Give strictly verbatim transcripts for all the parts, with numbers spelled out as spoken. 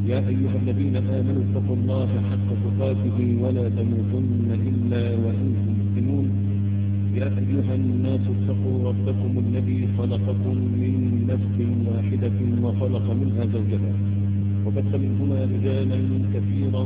يا أيها الذين آمنوا اتقوا الله حق تقاته ولا تموتن إلا وأنتم مسلمون. يا أيها الناس اتقوا ربكم الذي خلقكم من نفس واحدة وخلق منها زوجها وبث منهما رجالا كثيرا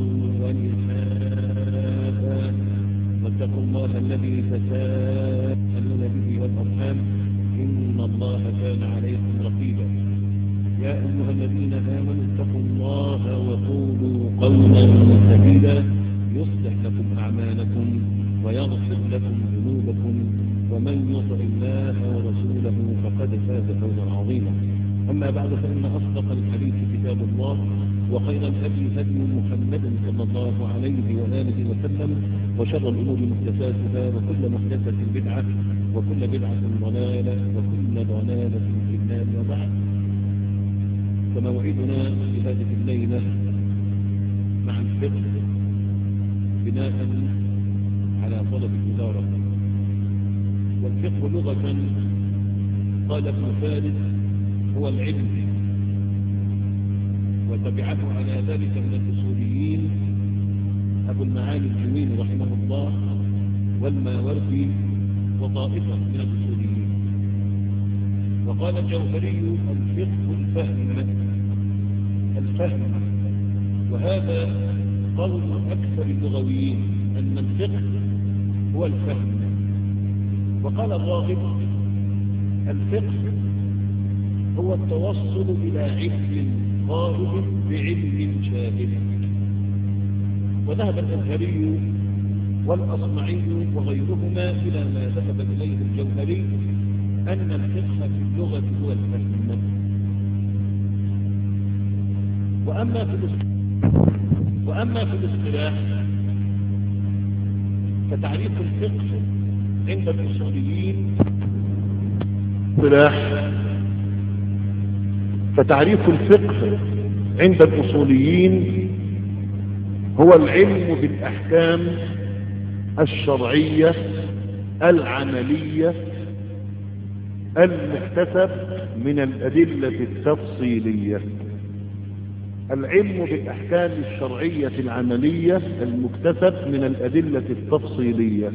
ونساء واتقوا الله الذي تساءلون به والأرحام إن الله كان عليكم رقيبا. يا أيها الذين آمنوا اتقوا الله وقولوا قولا سديدا يصلح لكم أعمالكم ويغفر لكم ذنوبكم ومن يطع الله ورسوله فقد فاز فوزا عظيما. أما بعد فإن أصدق الحديث كتاب الله وخير الهدي هدي محمد صلى الله عليه وآله وسلم وشر الأمور محدثاتها وكل محدثة بدعة وكل بدعة ضلالة وكل ضلالة في النار. وبعد، فموعدنا في هذه الليلة مع الفقه بناء على طلب الإدارة. والفقه لغة قال ابن فارس هو العلم، وتبعه على ذلك من الأصوليين أبو المعالي الجويني رحمه الله والماوردي وطائفة من الأصوليين. وقال الجوهري الفقه الفهم الفهم وهذا قول أكثر اللغويين أن الفقه هو الفهم. وقال الراغب الفقه هو التوصل إلى علم غائب بعلم شاهد. وذهب الأزهري والأصمعي وغيرهما إلى ما ذهب إليه الجوهري أن الفقه في اللغة هو الفهم. وأما في وأما في الاصطلاح فتعريف الفقه عند الأصوليين اصطلاح فتعريف الفقه عند الأصوليين هو العلم بالأحكام الشرعية العملية المكتسب من الأدلة التفصيلية. العلم بالأحكام الشرعية العملية المكتسب من الأدلة التفصيلية،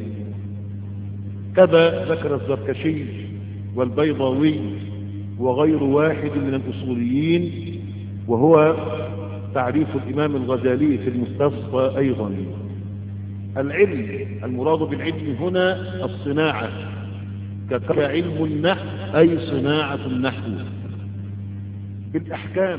كذا ذكر الزركشي والبيضاوي وغير واحد من الأصوليين، وهو تعريف الإمام الغزالي في المستصفى أيضا. العلم المراد بالعلم هنا الصناعة، كعلم النحو أي صناعة النحو. بالأحكام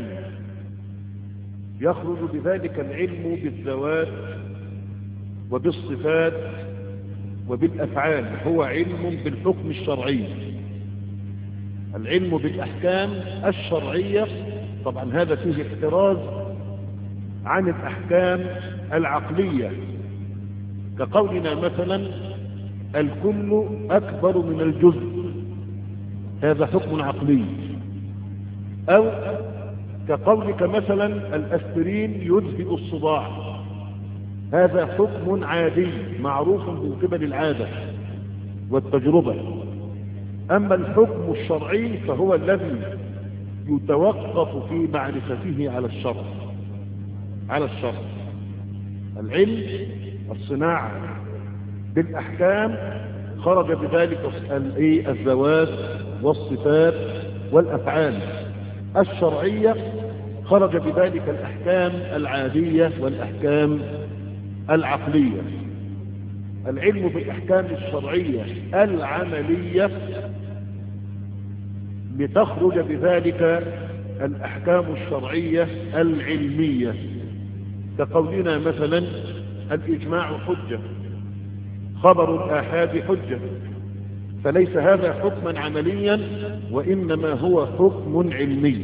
يخرج بذلك العلم بالذوات وبالصفات وبالأفعال، هو علم بالحكم الشرعي. العلم بالأحكام الشرعية طبعا هذا فيه احتراز عن الأحكام العقلية، كقولنا مثلا الكل أكبر من الجزء، هذا حكم عقلي. أو كقولك مثلا الأسبرين يذهب الصداع، هذا حكم عادي معروف من قبل العادة والتجربة. أما الحكم الشرعي فهو الذي يتوقف في معرفته على الشرع على الشرع. العلم الصناعة بالأحكام خرج بذلك الذوات والصفات والأفعال. الشرعية خرج بذلك الأحكام العادية والأحكام العقلية. العلم بالأحكام الشرعية العملية لتخرج بذلك الأحكام الشرعية العلمية، كقولنا مثلا الإجماع حجة، خبر الآحاد حجة، فليس هذا حكما عمليا وإنما هو حكم علمي.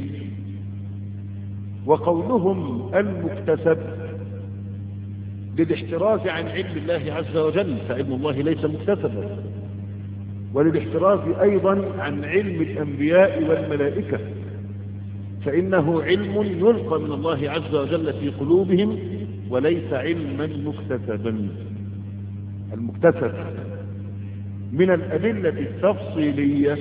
وقولهم المكتسب للاحتراز عن علم الله عز وجل، فعلم الله ليس مكتسبا، وللاحتراز أيضا عن علم الأنبياء والملائكة، فإنه علم يلقى من الله عز وجل في قلوبهم وليس علما مكتسبا. المكتسب من الأدلة التفصيلية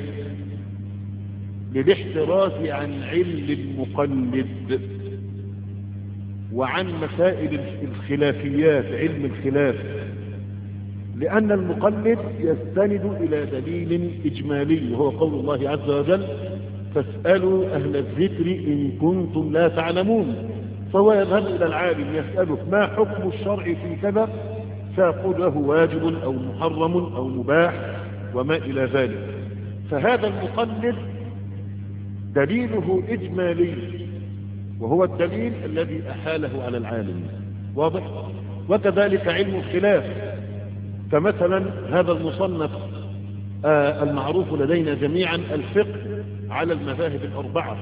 للاحتراز عن علم المقلد، وعن مسائل الخلافيات علم الخلاف، لأن المقلد يستند إلى دليل إجمالي وهو قول الله عز وجل فاسألوا أهل الذكر إن كنتم لا تعلمون. فهو يذهب إلى العالم يسأله ما حكم الشرع في كذا، فيقول له واجب أو محرم أو مباح وما إلى ذلك. فهذا المقلد دليله إجمالي وهو الدليل الذي أحاله على العالم، واضح؟ وكذلك علم الخلاف، فمثلا هذا المصنف آه المعروف لدينا جميعا الفقه على المذاهب الأربعة،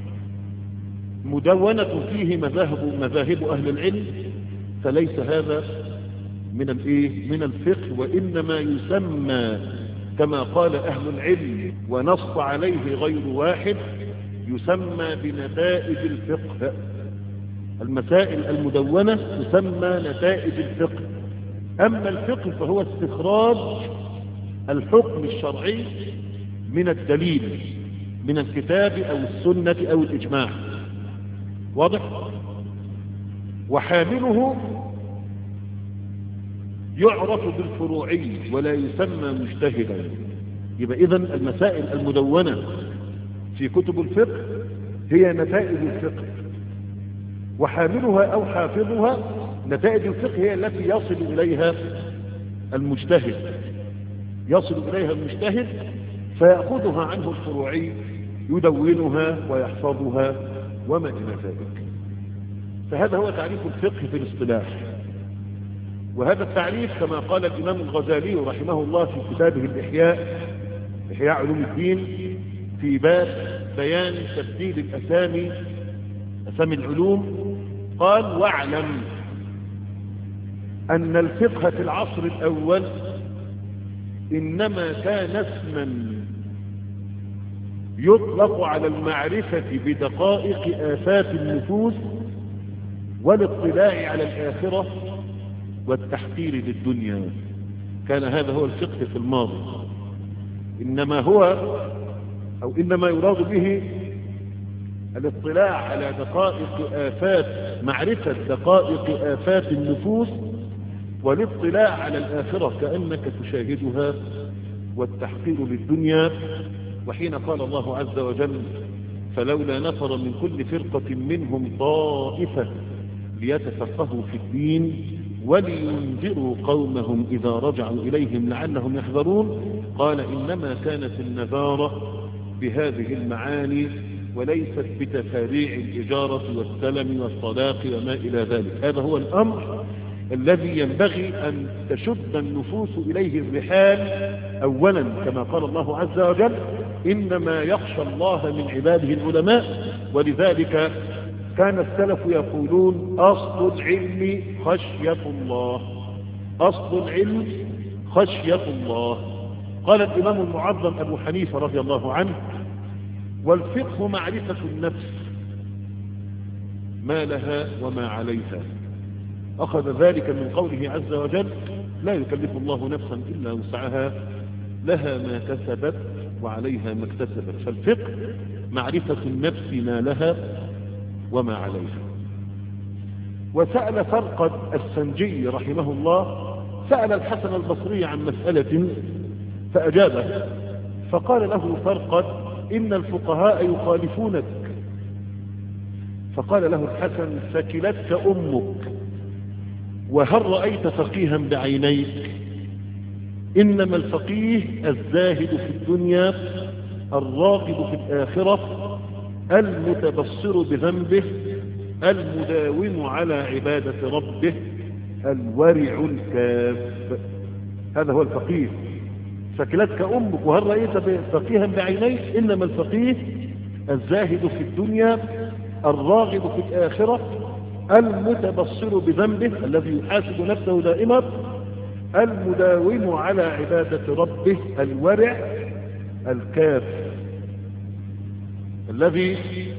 مدونة فيه مذاهب مذاهب أهل العلم، فليس هذا من الايه من الفقه، وإنما يسمى كما قال أهل العلم ونص عليه غير واحد يسمى بنتائج الفقه. المسائل المدونة تسمى نتائج الفقه. أما الفقه فهو استخراج الحكم الشرعي من الدليل من الكتاب أو السنة أو الإجماع، واضح؟ وحامله يعرف بالفروعي ولا يسمى مجتهدا. يبقى إذن المسائل المدونة في كتب الفقه هي نتائج الفقه، وحاملها أو حافظها نتائج الفقه هي التي يصل إليها المجتهد يصل إليها المجتهد فيأخذها عنه الفروعي يدونها ويحفظها وما إلى ذلك. فهذا هو تعريف الفقه في الاصطلاح، وهذا التعريف كما قال الإمام الغزالي رحمه الله في كتابه الإحياء إحياء علوم الدين في باب بيان تبديل الأسامي أسامي العلوم، قال واعلم أن الفقه في العصر الأول إنما كان اسما يطلق على المعرفة بدقائق آفات النفوس والاطلاع على الآخرة والتحقير للدنيا. كان هذا هو الفقه في الماضي، إنما هو أو إنما يراد به الاطلاع على دقائق آفات معرفة دقائق آفات النفوس والاطلاع على الآخرة كأنك تشاهدها والتحقير للدنيا. وحين قال الله عز وجل فلولا نفر من كل فرقة منهم طائفة ليتفقهوا في الدين ولينذروا قومهم إذا رجعوا إليهم لعلهم يحذرون، قال إنما كانت النذارة بهذه المعاني وليست بتفاريع الإجارة والسلم والصداق وما إلى ذلك. هذا هو الأمر الذي ينبغي أن تشد النفوس إليه الرحال أولا، كما قال الله عز وجل إنما يخشى الله من عباده العلماء. ولذلك كان السلف يقولون أصل العلم خشية الله، أصل العلم خشية الله. قال الإمام المعظم أبو حنيفة رضي الله عنه والفقه معرفة النفس ما لها وما عليها، أخذ ذلك من قوله عز وجل لا يكلف الله نفسا إلا وسعها لها ما كسبت وعليها ما اكتسبت. فالفقه معرفة النفس ما لها وما عليها. وسأل فرقد السنجي رحمه الله سأل الحسن البصري عن مسألة فأجابه، فقال له فرقد إن الفقهاء يخالفونك، فقال له الحسن ثكلتك أمك وهل رأيت فقيها بعينيك؟ إنما الفقيه الزاهد في الدنيا الراغب في الآخرة المتبصر بذنبه المداوم على عبادة ربه الورع الكاف. هذا هو الفقيه. ثكلتك أمك وهل رأيت فقيها بعينيك؟ إنما الفقيه الزاهد في الدنيا الراغب في الآخرة المتبصر بذنبه الذي يحاسب نفسه دائما المداوم على عبادة ربه الورع الكاف، الذي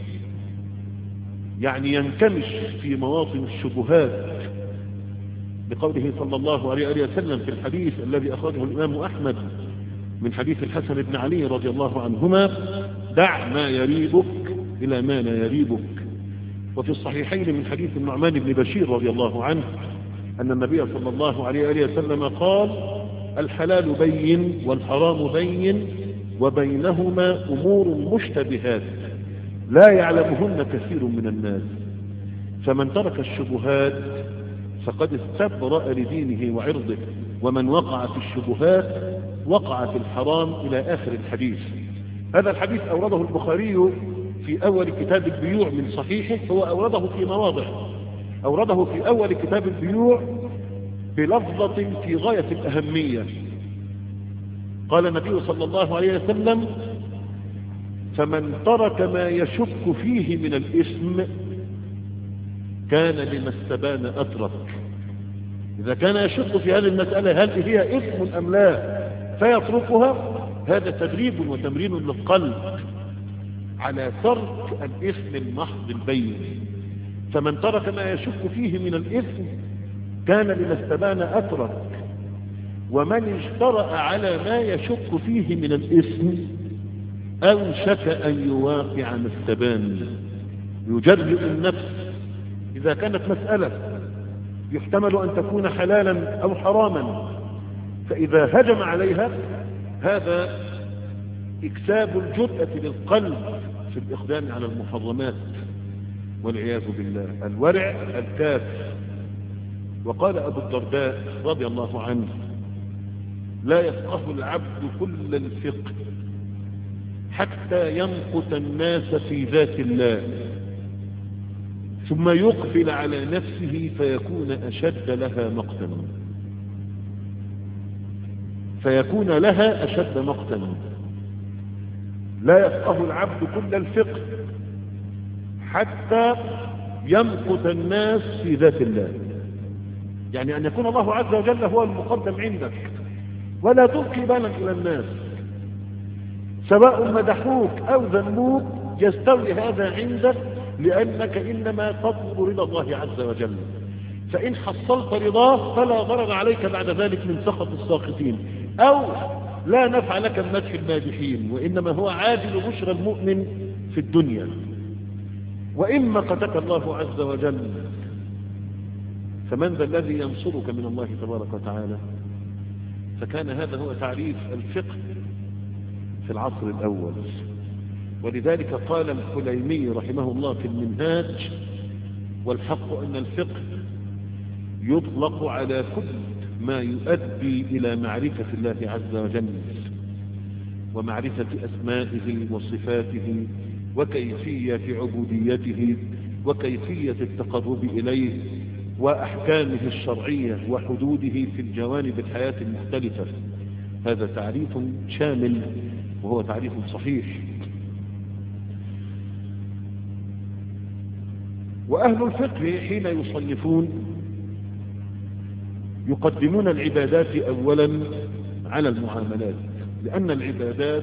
يعني ينكمش في مواطن الشبهات، بقوله صلى الله عليه وسلم في الحديث الذي أخرجه الإمام أحمد من حديث الحسن بن علي رضي الله عنهما دع ما يريبك إلى ما لا يريبك، وفي الصحيحين من حديث النعمان بن بشير رضي الله عنه أن النبي صلى الله عليه وآله وسلم قال: الحلال بين والحرام بين وبينهما أمور مشتبهات لا يعلمهن كثير من الناس، فمن ترك الشبهات فقد استبرأ لدينه وعرضه، ومن وقع في الشبهات وقع في الحرام، إلى آخر الحديث. هذا الحديث أورده البخاري في أول كتاب البيوع من صحيحه، هو أورده في مواضع، أورده في أول كتاب البيوع بلفظة في غاية الأهمية. قال النبي صلى الله عليه وسلم: فمن ترك ما يشك فيه من الإثم كان لما استبان أترك. إذا كان يشك في هذه المسألة هل هي إثم أم لا فيتركها، هذا تدريب وتمرين للقلب على ترك الإثم المحض البين. فمن ترك ما يشك فيه من الإثم كان لما استبان أترك، ومن اجترأ على ما يشك فيه من الإثم أوشك أن يواقع ما استبان. يجرئ النفس إذا كانت مسألة يحتمل أن تكون حلالا أو حراما، فإذا هجم عليها هذا إكساب الجرأة للقلب في الإقدام على المحرمات والعياذ بالله. الورع الكاف. وقال أبو الدرداء رضي الله عنه: لا يفقه العبد كل الفقه حتى يمقت الناس في ذات الله، ثم يقبل على نفسه فيكون أشد لها مقتا فيكون لها أشد مقتا. لا يفقه العبد كل الفقه حتى يمقت الناس في ذات الله، يعني أن يكون الله عز وجل هو المقدم عندك، ولا تلقي بالا إلى الناس، سواء مدحوك أو ذموك يستوي هذا عندك، لأنك إنما تطلب رضا الله عز وجل. فإن حصلت رضاه فلا ضرر عليك بعد ذلك من سخط الساخطين، أو لا نفع لك من مدح المادحين، وإنما هو عاجل بشرى المؤمن في الدنيا. وإما قتك الله عز وجل فمن ذا الذي ينصرك من الله تبارك وتعالى؟ فكان هذا هو تعريف الفقه في العصر الأول. ولذلك قال الحليمي رحمه الله في المنهاج: والحق أن الفقه يطلق على كل ما يؤدي إلى معرفة الله عز وجل ومعرفة أسمائه وصفاته وكيفية عبوديته وكيفية التقرب إليه وأحكامه الشرعية وحدوده في الجوانب الحياة المختلفة. هذا تعريف شامل وهو تعريف صحيح. وأهل الفقه حين يصنفون يقدمون العبادات أولا على المعاملات، لأن العبادات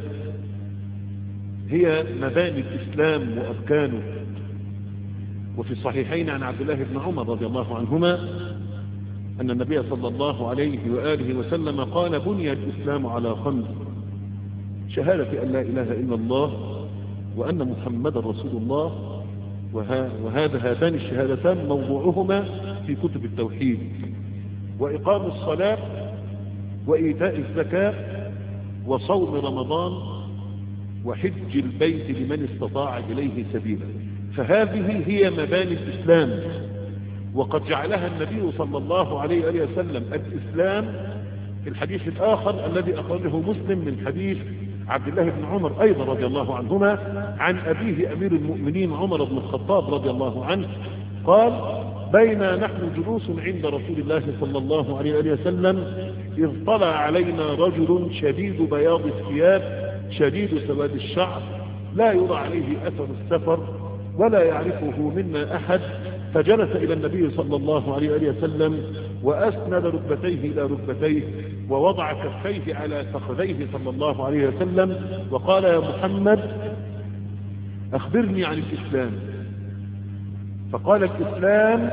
هي مباني الإسلام وأركانه. وفي الصحيحين عن عبد الله بن عمر رضي الله عنهما أن النبي صلى الله عليه وآله وسلم قال: بني الإسلام على خمس: شهادة أن لا إله إلا الله وأن محمد رسول الله، وهذا هاتان الشهادتان موضوعهما في كتب التوحيد، وإقام الصلاة وإيتاء الزكاة وصوم رمضان وحج البيت لمن استطاع إليه سبيلا. فهذه هي مباني الإسلام، وقد جعلها النبي صلى الله عليه وآله وسلم الإسلام في الحديث الآخر الذي أخرجه مسلم من حديث عبد الله بن عمر أيضا رضي الله عنهما عن أبيه أمير المؤمنين عمر بن الخطاب رضي الله عنه قال: بينا نحن جلوس عند رسول الله صلى الله عليه وآله وسلم إذ طلع علينا رجل شديد بياض الثياب شديد سواد الشعر لا يرى عليه أثر السفر ولا يعرفه منا أحد، فجلس إلى النبي صلى الله عليه وآله وسلم وأسند ركبتيه إلى ركبتيه ووضع كفيه على فخذيه صلى الله عليه وسلم وقال: يا محمد أخبرني عن الإسلام. فقال: الإسلام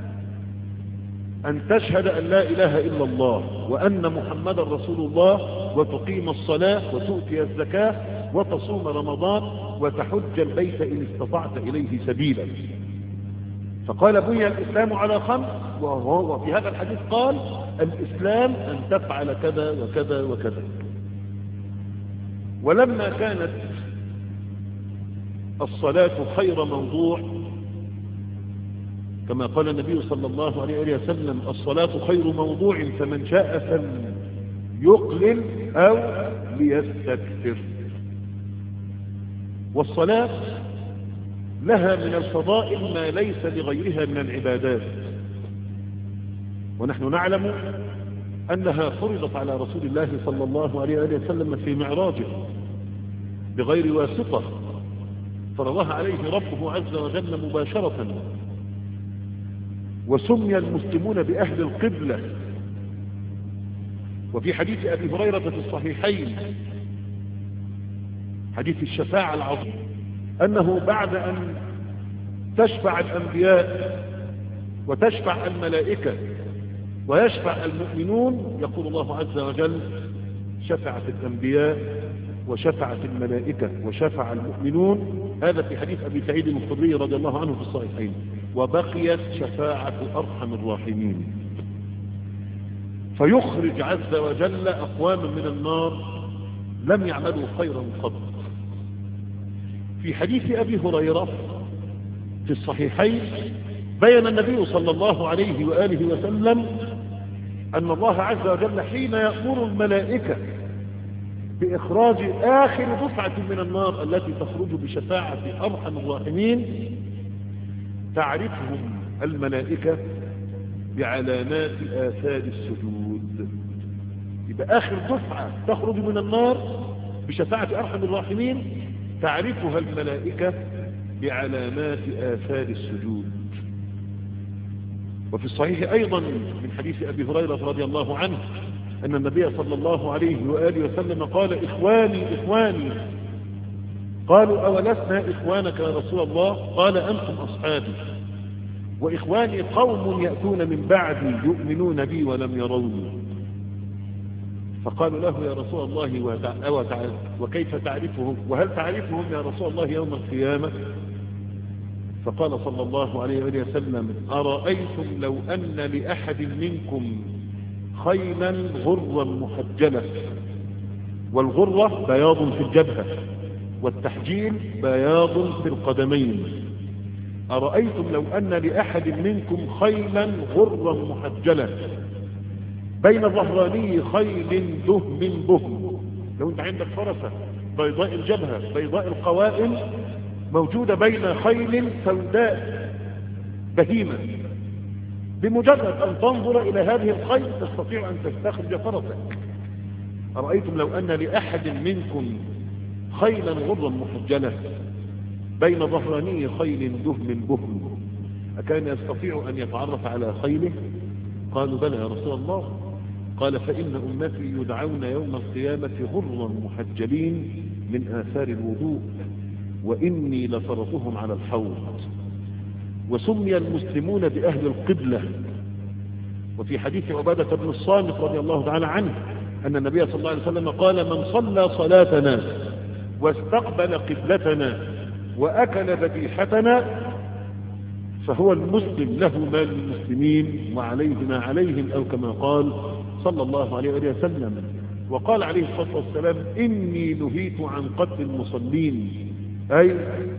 أن تشهد أن لا إله إلا الله وأن محمد رسول الله وتقيم الصلاة وتؤتي الزكاة وتصوم رمضان وتحج البيت إن استطعت إليه سبيلا. فقال بني الإسلام على خمس، وهو في هذا الحديث قال الإسلام أن تفعل كذا وكذا وكذا. ولما كانت الصلاة خير موضوع كما قال النبي صلى الله عليه وسلم الصلاة خير موضوع فمن شاء فليقلل أو ليستكثر. والصلاة لها من الفضائل ما ليس لغيرها من العبادات، ونحن نعلم أنها فرضت على رسول الله صلى الله عليه وسلم في معراجه بغير واسطة، فرضها عليه ربه عز وجل مباشرة. وسمي المسلمون بأهل القبلة. وفي حديث أبي هريرة في الصحيحين حديث الشفاعة العظيم أنه بعد أن تشفع الأنبياء وتشفع الملائكة ويشفع المؤمنون يقول الله عز وجل شفعت الأنبياء وشفعت الملائكة وشفع المؤمنون. هذا في حديث أبي سعيد الخدري رضي الله عنه في الصحيحين. وبقيت شفاعة أرحم الراحمين، فيخرج عز وجل أقواما من النار لم يعملوا خيرا قط. في حديث أبي هريرة في الصحيحين بين النبي صلى الله عليه وآله وسلم أن الله عز وجل حين يأمر الملائكة بإخراج آخر دفعة من النار التي تخرج بشفاعة أرحم الراحمين تعرفهم الملائكة بعلامات آثار السجود. يبقى آخر دفعة تخرج من النار بشفاعة أرحم الراحمين تعرفها الملائكة بعلامات آثار السجود. وفي الصحيح أيضا من حديث أبي هريرة رضي الله عنه أن النبي صلى الله عليه وآله وسلم قال إخواني إخواني قالوا أولسنا إخوانك يا رسول الله؟ قال أنتم أصحابي، وإخواني قوم يأتون من بعدي يؤمنون بي ولم يروني. فقالوا له يا رسول الله وكيف تعرفهم وهل تعرفهم يا رسول الله يوم القيامة؟ فقال صلى الله عليه وسلم أرأيتم لو أن لأحد منكم خيلا غرا محجلة، والغرة بياض في الجبهة والتحجيل بياض في القدمين، أرأيتم لو أن لأحد منكم خيلا غرا محجلة بين ظهراني خيل دهم بهم، لو انت عندك فرسة بيضاء الجبهة بيضاء القوائم موجودة بين خيل سوداء بهيمة، بمجرد أن تنظر إلى هذه الخيل تستطيع أن تستخرج فرسك. أرأيتم لو أن لأحد منكم خيلا غرا محجلة بين ظهراني خيل دهم بهم أكان يستطيع أن يتعرف على خيله؟ قالوا بلى يا رسول الله. قال فإن أمتي يدعون يوم القيامة غرا محجلين من آثار الوضوء وإني لفرطهم على الحوض. وسمي المسلمون بأهل القبلة. وفي حديث عبادة بن الصامت رضي الله تعالى عنه أن النبي صلى الله عليه وسلم قال من صلى صلاتنا واستقبل قبلتنا وأكل ذبيحتنا فهو المسلم له ما للمسلمين وعليه ما عليهم، أو كما قال صلى الله عليه وسلم. وقال عليه الصلاة والسلام إني نهيت عن قتل المصلين أي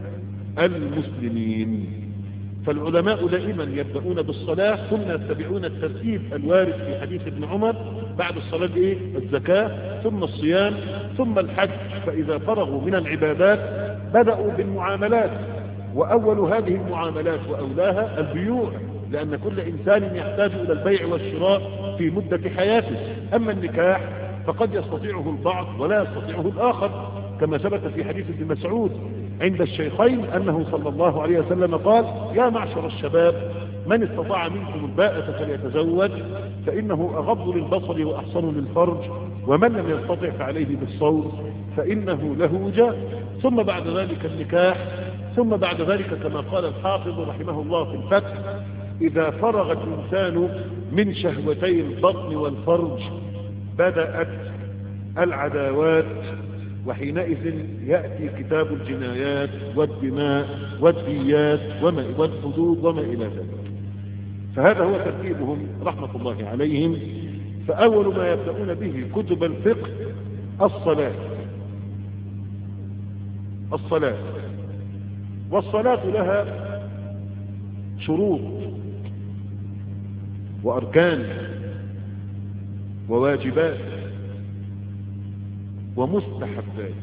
المسلمين. فالعلماء دائما يبدأون بالصلاة ثم يتبعون الترتيب الوارد في حديث ابن عمر بعد الصلاة إيه؟ الزكاة ثم الصيام ثم الحج. فإذا فرغوا من العبادات بدأوا بالمعاملات، وأول هذه المعاملات وأولاها البيوع، لأن كل إنسان يحتاج إلى البيع والشراء في مدة حياته. أما النكاح فقد يستطيعه البعض ولا يستطيعه الآخر، كما ثبت في حديث ابن مسعود عند الشيخين أنه صلى الله عليه وسلم قال يا معشر الشباب من استطاع منكم الباءة فليتزوج فإنه أغض للبصر وأحصن للفرج، ومن لم يستطع فعليه بالصوم فإنه له وجاء. ثم بعد ذلك النكاح، ثم بعد ذلك كما قال الحافظ رحمه الله في الفتح إذا فرغ الإنسان من شهوتي البطن والفرج بدأت العداوات وحينئذ يأتي كتاب الجنايات والدماء والديات وما والحدود وما إلى ذلك. فهذا هو ترتيبهم رحمة الله عليهم. فأول ما يبدأون به كتب الفقه الصلاة الصلاة والصلاة لها شروط وأركان وواجبات ومستحبات.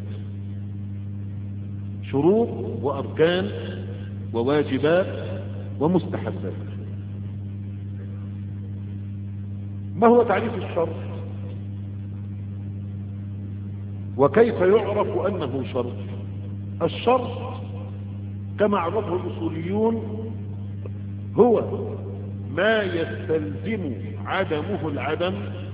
شروط وأركان وواجبات ومستحبات. ما هو تعريف الشرط وكيف يعرف أنه شرط؟ الشرط كما عرفه الأصوليون هو ما يستلزم عدمه العدم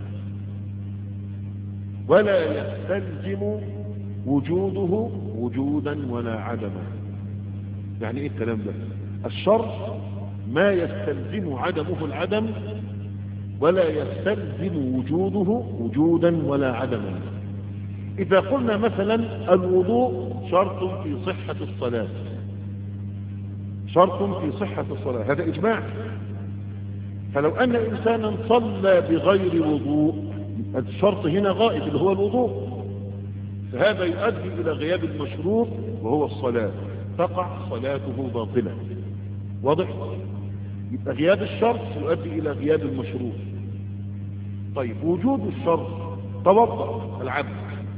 ولا يستلزم وجوده وجودا ولا عدما. يعني ايه الكلام ده؟ الشرط ما يستلزم عدمه العدم ولا يستلزم وجوده وجودا ولا عدما. إذا قلنا مثلا الوضوء شرط في صحة الصلاة، شرط في صحة الصلاة، هذا إجماع. فلو أن إنسانا صلى بغير وضوء الشرط هنا غائب اللي هو الوضوء، فهذا يؤدي إلى غياب المشروط وهو الصلاة، تقع صلاته باطلة. واضح؟ يبقى غياب الشرط يؤدي إلى غياب المشروط. طيب وجود الشرط، توضأ العبد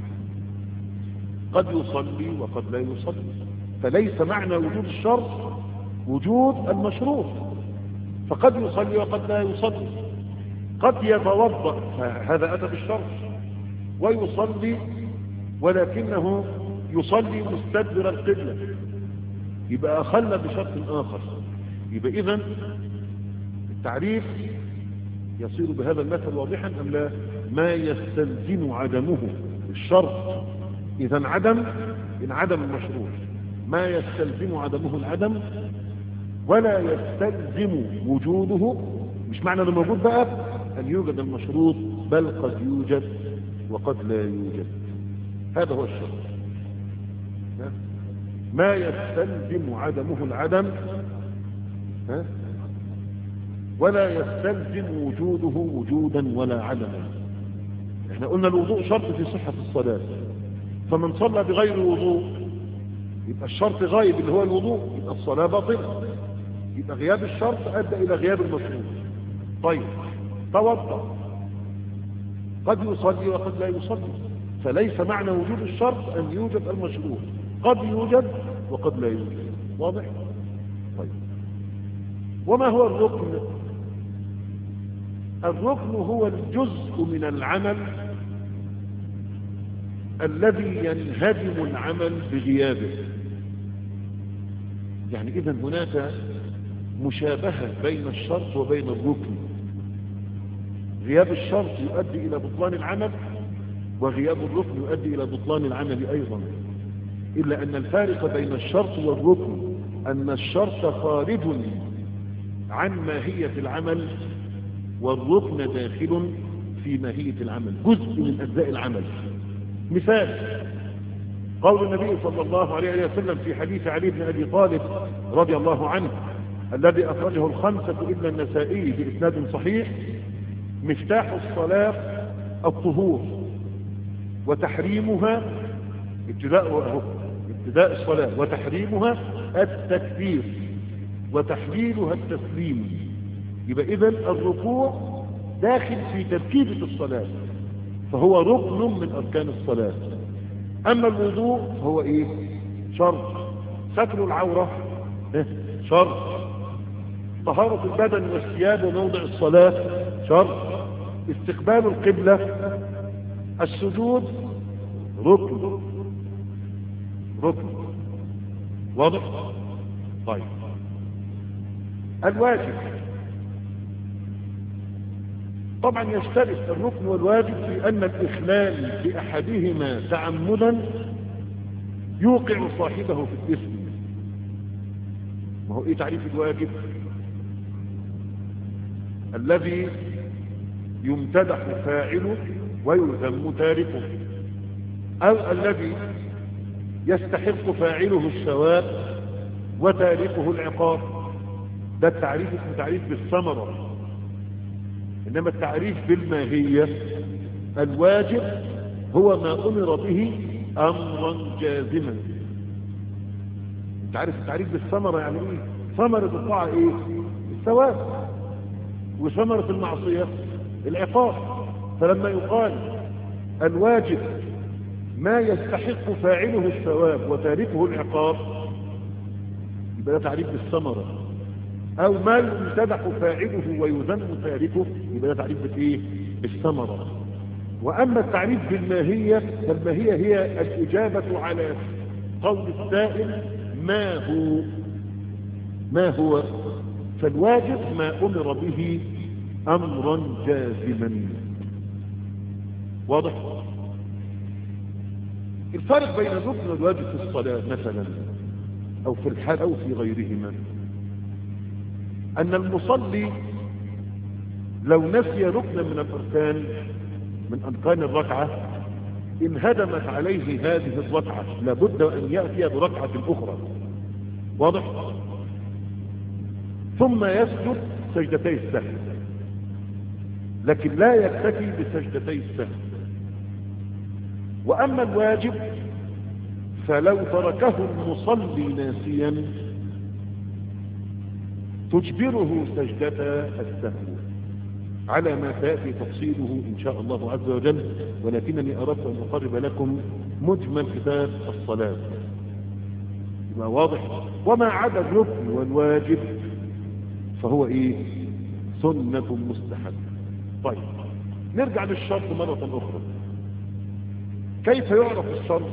قد يصلي وقد لا يصلي، فليس معنى وجود الشرط وجود المشروط، فقد يصلي وقد لا يصلي. قد يتوضأ هذا أتى بالشرط ويصلي ولكنه يصلي مستدبر القبلة، يبقى أخل بشرط آخر. يبقى إذن التعريف يصير بهذا المثل واضحا أم لا؟ ما يستلزم عدمه الشرط، إذن عدم إن عدم المشروط، ما يستلزم عدمه العدم ولا يستلزم وجوده. مش معنى انه موجود بقى أن يوجد المشروط، بل قد يوجد وقد لا يوجد. هذا هو الشرط. ما يستلزم عدمه العدم ولا يستلزم وجوده وجودا ولا عدما. احنا قلنا الوضوء شرط في صحة الصلاة، فمن صلى بغير وضوء يبقى الشرط غايب اللي هو الوضوء، يبقى الصلاة باطلة، يبقى غياب الشرط أدى إلى غياب المشروط. طيب توضأ قد يصلي وقد لا يصلي، فليس معنى وجود الشرط أن يوجد المشروط، قد يوجد وقد لا يوجد. واضح؟ طيب وما هو الركن؟ الركن هو الجزء من العمل الذي ينهدم العمل بغيابه. يعني إذا هناك مشابهة بين الشرط وبين الركن. غياب الشرط يؤدي إلى بطلان العمل، وغياب الركن يؤدي إلى بطلان العمل أيضا، إلا أن الفارق بين الشرط والركن أن الشرط خارج عن ماهية العمل، والركن داخل في ماهية العمل، جزء من أجزاء العمل. مثال قول النبي صلى الله عليه وسلم في حديث علي بن أبي طالب رضي الله عنه الذي أخرجه الخمسة إلا النسائي بإسناد صحيح: مفتاح الصلاة الطهور، وتحريمها ابتداء ابتداء الصلاة، وتحريمها التكبير، وتحليلها التسليم. يبقى إذن الركوع داخل في تركيبة الصلاة، فهو ركن من أركان الصلاة. أما الوضوء هو إيه؟ شرط. ستر العورة شرط. طهارة البدن والثياب وموضع الصلاة شرط. استقبال القبلة، السجود ركن ركن. واضح؟ طيب الواجب طبعا يشترك الركن والواجب في أن الإخلال بأحدهما تعمدا يوقع صاحبه في الإثم. ما هو إيه تعريف الواجب؟ الذي يمتدح فاعله ويذم تاركه. أو الذي يستحق فاعله الثواب وتاركه العقاب. ده التعريف اسمه تعريف بالثمرة. إنما التعريف بالماهية: الواجب هو ما أمر به أمرا جازما. انت عارف التعريف بالثمرة يعني ايه؟ ثمرة الطاعة ايه؟ الثواب، وثمرة المعصية العقاب. فلما يقال الواجب ما يستحق فاعله الثواب وتاركه العقاب، يبقى ده تعريف بالثمرة. او ما يمتدح فاعله ويذم تاركه، يبقى ده تعريف بالايه؟ بالثمرة. واما التعريف بالماهية، فالماهية هي الاجابة على قول السائل ما هو ما هو فالواجب ما امر به امرا جازما. واضح؟ الفرق بين الركن والواجب في الصلاة مثلا او في الحج او في غيرهما ان المصلي لو نسي ركنا من الاركان من اركان الركعة انهدمت عليه هذه الركعة، لابد ان يأتي بركعة اخرى. واضح؟ ثم يسجد سجدتي السهو، لكن لا يكتفي بسجدتي السهو. واما الواجب فلو تركه المصلي ناسيا تجبره سجدة السهو على ما سيأتي تفصيله إن شاء الله عز وجل، ولكنني أردت أن أقرب لكم مجمل كتاب الصلاة. يبقى واضح؟ وما عدا الركن والواجب فهو إيه؟ سنة مستحب. طيب نرجع للشرط مرة أخرى. كيف يعرف الشرط؟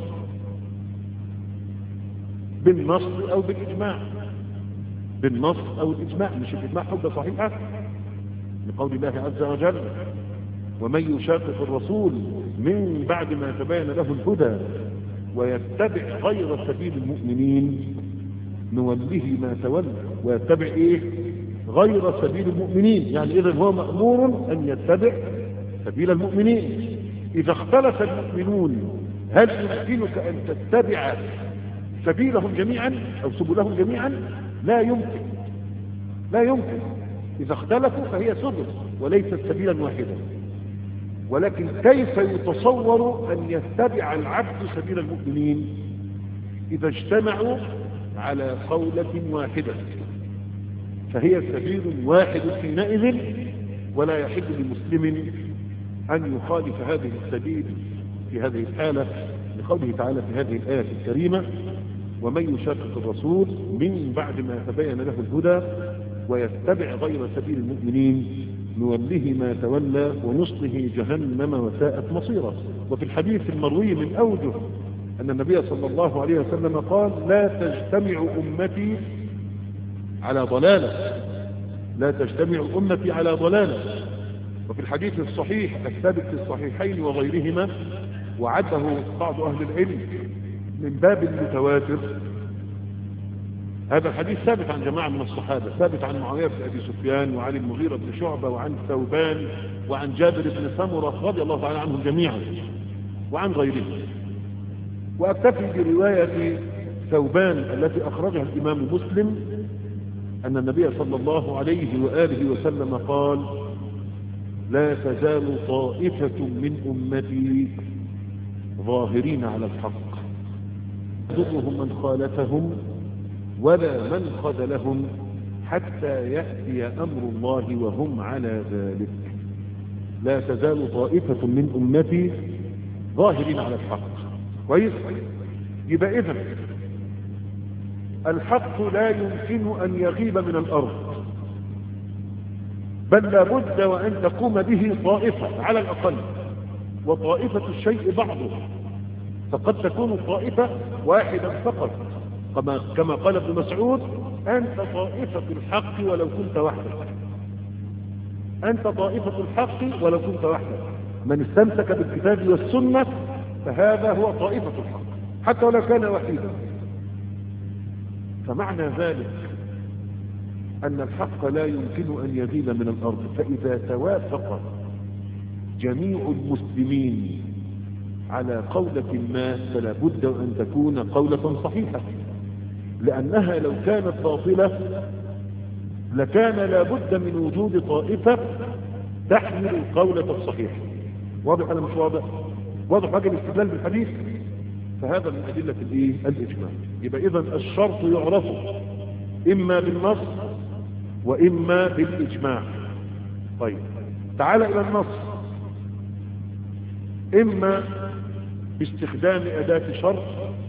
بالنص أو بالإجماع. بالنص أو الإجماع. مش الإجماع حجة صحيحة لقول الله عز وجل: ومن يشاقق الرسول من بعد ما تبين له الهدى ويتبع غير سبيل المؤمنين نوله ما تولى. ويتبع ايه؟ غير سبيل المؤمنين. يعني اذا هو مأمور ان يتبع سبيل المؤمنين. اذا اختلف المؤمنون هل يمكنك ان تتبع سبيلهم جميعا او سبلهم جميعا؟ لا يمكن، لا يمكن. إذا اختلفوا فهي سبل وليست سبيلا واحدا. ولكن كيف يتصور أن يتبع العبد سبيل المؤمنين؟ إذا اجتمعوا على قولة واحدة فهي سبيل واحد حينئذ، ولا يحل لمسلم أن يخالف هذه السبيل في هذه الحالة، لقوله تعالى في هذه الآية الكريمة: ومن يشاقق الرسول من بعد ما تبين له الهدى ويتبع غير سبيل المؤمنين نوله ما تولى ونصله جهنم وساءت مصيرا. وفي الحديث المروي من أوجه أن النبي صلى الله عليه وسلم قال: لا تجتمع أمتي على ضلالة، لا تجتمع أمتي على ضلالة. وفي الحديث الصحيح الثابت في الصحيحين وغيرهما وعده بعض أهل العلم من باب المتواتر، هذا الحديث ثابت عن جماعة من الصحابة، ثابت عن معاوية بن أبي سفيان وعن المغيرة بن شعبة وعن ثوبان وعن جابر بن سمرة رضي الله تعالى عنهم جميعا وعن غيرهم. وأكتفي برواية ثوبان التي أخرجها الإمام مسلم أن النبي صلى الله عليه وآله وسلم قال: لا تزال طائفة من أمتي ظاهرين على الحق يضرهم من خالفهم ولا من خذلهم حتى يأتي أمر الله وهم على ذلك. لا تزال طائفة من أمتي ظاهرين على الحق. كويس؟ يبقى إذن الحق لا يمكن أن يغيب من الأرض، بل لابد وأن تقوم به طائفة على الأقل، وطائفة الشيء بعضه، فقد تكون الطائفة واحدا فقط، كما كما قال ابن مسعود: أنت طائفة الحق ولو كنت وحدك. أنت طائفة الحق ولو كنت وحدك. من استمسك بالكتاب والسنة فهذا هو طائفة الحق حتى ولو كان وحيدا. فمعنى ذلك أن الحق لا يمكن أن يغيب من الأرض. فإذا توافق جميع المسلمين على قولة ما فلا بد أن تكون قولة صحيحة، لأنها لو كانت باطلة لكان لا بد من وجود طائفة تحمل القولة الصحيحة. واضح ولا مش واضح؟ واضح حاجة الاستدلال بالحديث. فهذا من أدلة الإيه؟ الإجماع. يبقى إذن الشرط يعرف إما بالنص وإما بالإجماع. طيب تعال إلى النص. إما باستخدام أداة شرط،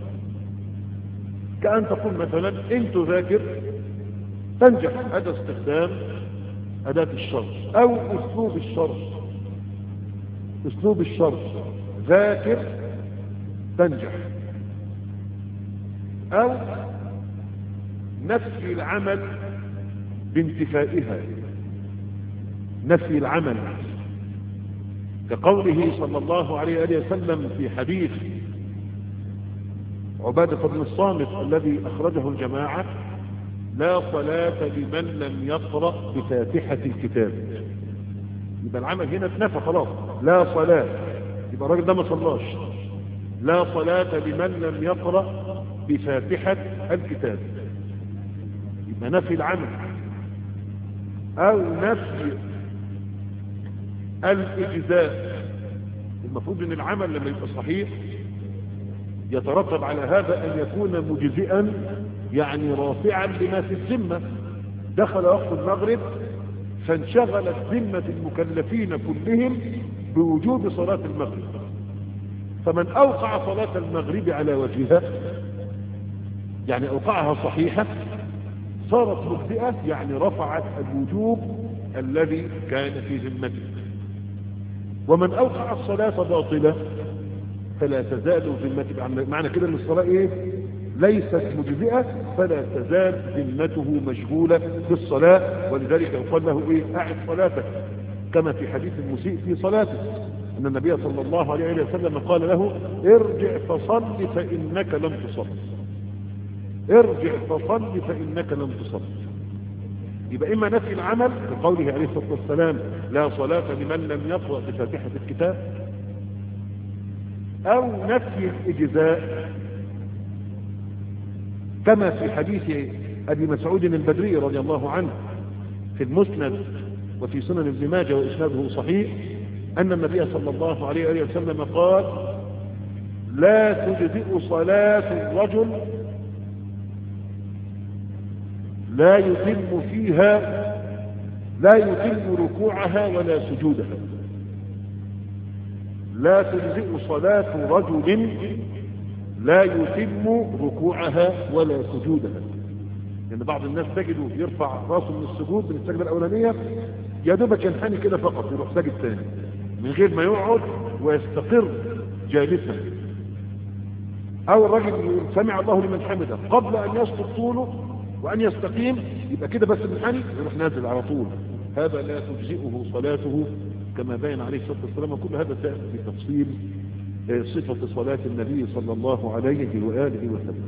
كأن تقول مثلا إن تذاكر تنجح، هذا استخدام أداة الشرط. أو أسلوب الشرط، أسلوب الشرط ذاكر تنجح. أو نفي العمل بانتفائها، نفي العمل كقوله صلى الله عليه وآله وسلم في حديث عبادة بن الصامت الذي أخرجه الجماعة: لا صلاة لمن لم يقرأ بفاتحة الكتاب. يبقى العمل هنا اتنفى خلاص، لا صلاة، يبقى الراجل ده ما صلاش. لا صلاة لمن لم يقرأ بفاتحة الكتاب، يبقى نفي العمل. أو نفي الإجزاء. المفروض ان العمل لما يبقى صحيح يترتب على هذا ان يكون مجزئا، يعني رافعا لما في الذمة. دخل وقت المغرب فانشغلت ذمة المكلفين كلهم بوجوب صلاة المغرب، فمن اوقع صلاة المغرب على وجهها يعني اوقعها صحيحة صارت مجزئة، يعني رفعت الوجوب الذي كان في ذمته. ومن اوقع الصلاة باطلة فلا تزال ذمته، معنى كده ان الصلاة ايه؟ ليست مجزئة، فلا تزال ذمته مشغولة بالصلاة. ولذلك يقال له ايه؟ اعد صلاتك، كما في حديث المسيء في صلاته ان النبي صلى الله عليه وسلم قال له: ارجع فصل فانك لم تصل، ارجع فصل فانك لم تصل. يبقى اما نفي العمل بقوله عليه الصلاة والسلام: لا صلاة لمن لم يقرأ بفاتحة الكتاب، او نفي الاجزاء كما في حديث ابي مسعود البدري رضي الله عنه في المسند وفي سنن ابن ماجه واسناده صحيح ان النبي صلى الله عليه وسلم قال: لا تجزئ صلاة الرجل لا يتم فيها لا يتم ركوعها ولا سجودها. لا تجزئ صلاة رجل لا يتم ركوعها ولا سجودها. لأن يعني بعض الناس تجده يرفع راسه من السجود من السجدة الأولانية يا دوبك ينحني كده فقط، يروح ساجد ثاني من غير ما يقعد ويستقر جالسا. أو الرجل سمع الله لمن حمده قبل أن يسقط طوله وأن يستقيم، يبقى كده بس منحني يروح نازل على طول. هذا لا تجزئه صلاته كما بين عليه الصلاة والسلام. وكل هذا سيأتي في تفصيل صفة صلاة النبي صلى الله عليه وآله وسلم.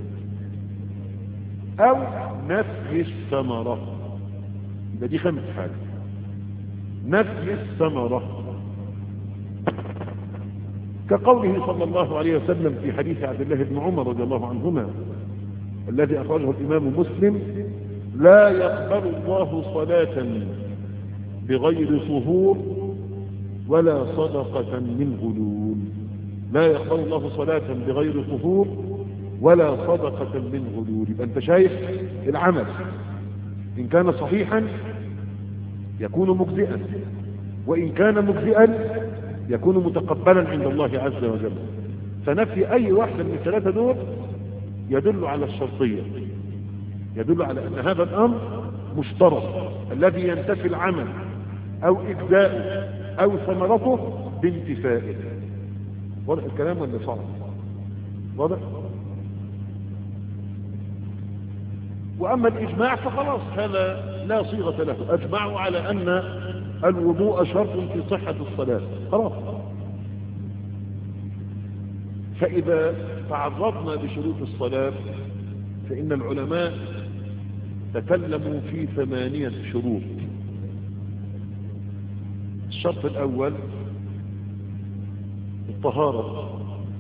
أو نفي الثمرة، يبقى دي خمس حاجة. نفي الثمرة كقوله صلى الله عليه وسلم في حديث عبد الله بن عمر رضي الله عنهما الذي أخرجه الإمام مسلم: لا يقبل الله صلاة بغير طهور ولا صدقة من غلول. لا يقبل الله صلاة بغير طهور ولا صدقة من غلول. يبقى انت شايف العمل ان كان صحيحا يكون مجزئا، وان كان مجزئا يكون متقبلا عند الله عز وجل. فنفي اي واحدة من الثلاثة دول يدل على الشرطية، يدل على ان هذا الامر مشترط الذي ينتفي العمل او اجزاؤه او ثمرته بانتفائه. واضح الكلام ولا صعب؟ واضح. واما الاجماع فخلاص هذا لا صيغة له، اجمعوا على ان الوضوء شرط في صحة الصلاة خلاص. فاذا تعرضنا بشروط الصلاة فان العلماء تكلموا في ثمانية شروط. الشرط الاول الطهارة،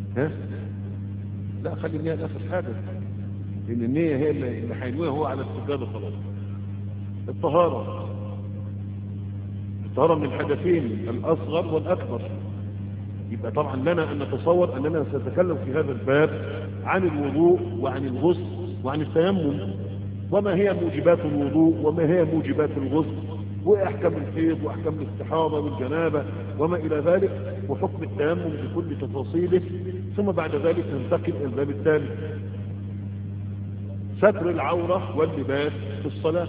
ها؟ لا، خلي النية لآخر حاجة، لأن النية هي اللي هينويها هو على السجادة خلاص. الطهارة الطهارة من الحدثين الأصغر والأكبر. يبقى طبعا لنا أن نتصور أننا سنتكلم في هذا الباب عن الوضوء وعن الغسل وعن التيمم، وما هي موجبات الوضوء وما هي موجبات الغسل، وأحكام الحيض وأحكام الاستحاضة والجنابة وما إلى ذلك، وحكم التيمم بكل تفاصيله. ثم بعد ذلك ننتقل إلى الباب الثاني، ستر العورة واللباس في الصلاة.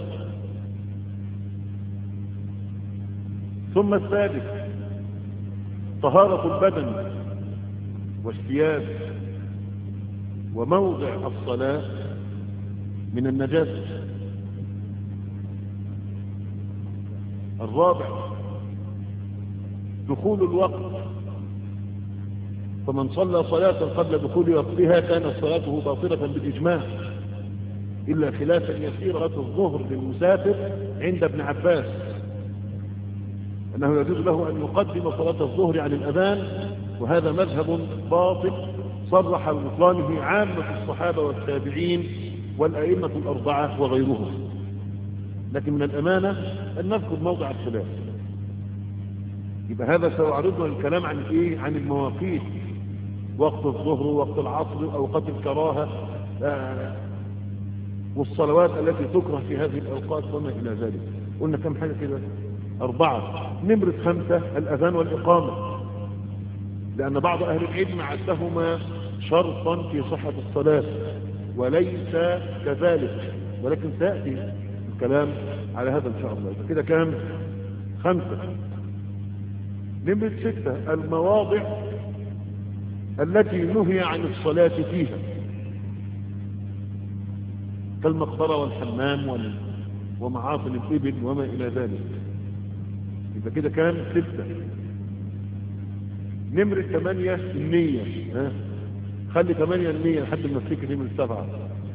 ثم الثالث طهارة البدن والثياب وموضع الصلاة من النجاسة. الرابع دخول الوقت، فمن صلى صلاة قبل دخول وقتها كانت صلاته باطلة بالإجماع، إلا خلافا يسير الظهر للمسافر عند ابن عباس أنه يجوز له أن يقدم صلاة الظهر عن الأذان، وهذا مذهب باطل صرح ببطلانه عامة الصحابة والتابعين والأئمة الأربعة وغيرهم. لكن من الأمانة أن نذكر موضع الخلاف. يبقى هذا سيعرضنا الكلام عن إيه؟ عن المواقيت، وقت الظهر ووقت العصر أوقات الكراهة، آه والصلوات التي تكره في هذه الأوقات وما إلى ذلك. قلنا كم حاجة كده؟ أربعة. نمرة خمسة الأذان والإقامة، لأن بعض أهل العلم عدهما شرطا في صحة الصلاة وليس كذلك، ولكن سيأتي الكلام على هذا إن شاء الله. كده كام؟ خمسة. نمرة ستة المواضع التي نهي عن الصلاة فيها كالمقبرة والحمام وال... ومعاطن الإبل وما إلى ذلك. يبقى كده كام؟ ستة. نمرة ثمانية النية. ها؟ خلي ثمانية النية لحد ما افتكر نمرة سبعة.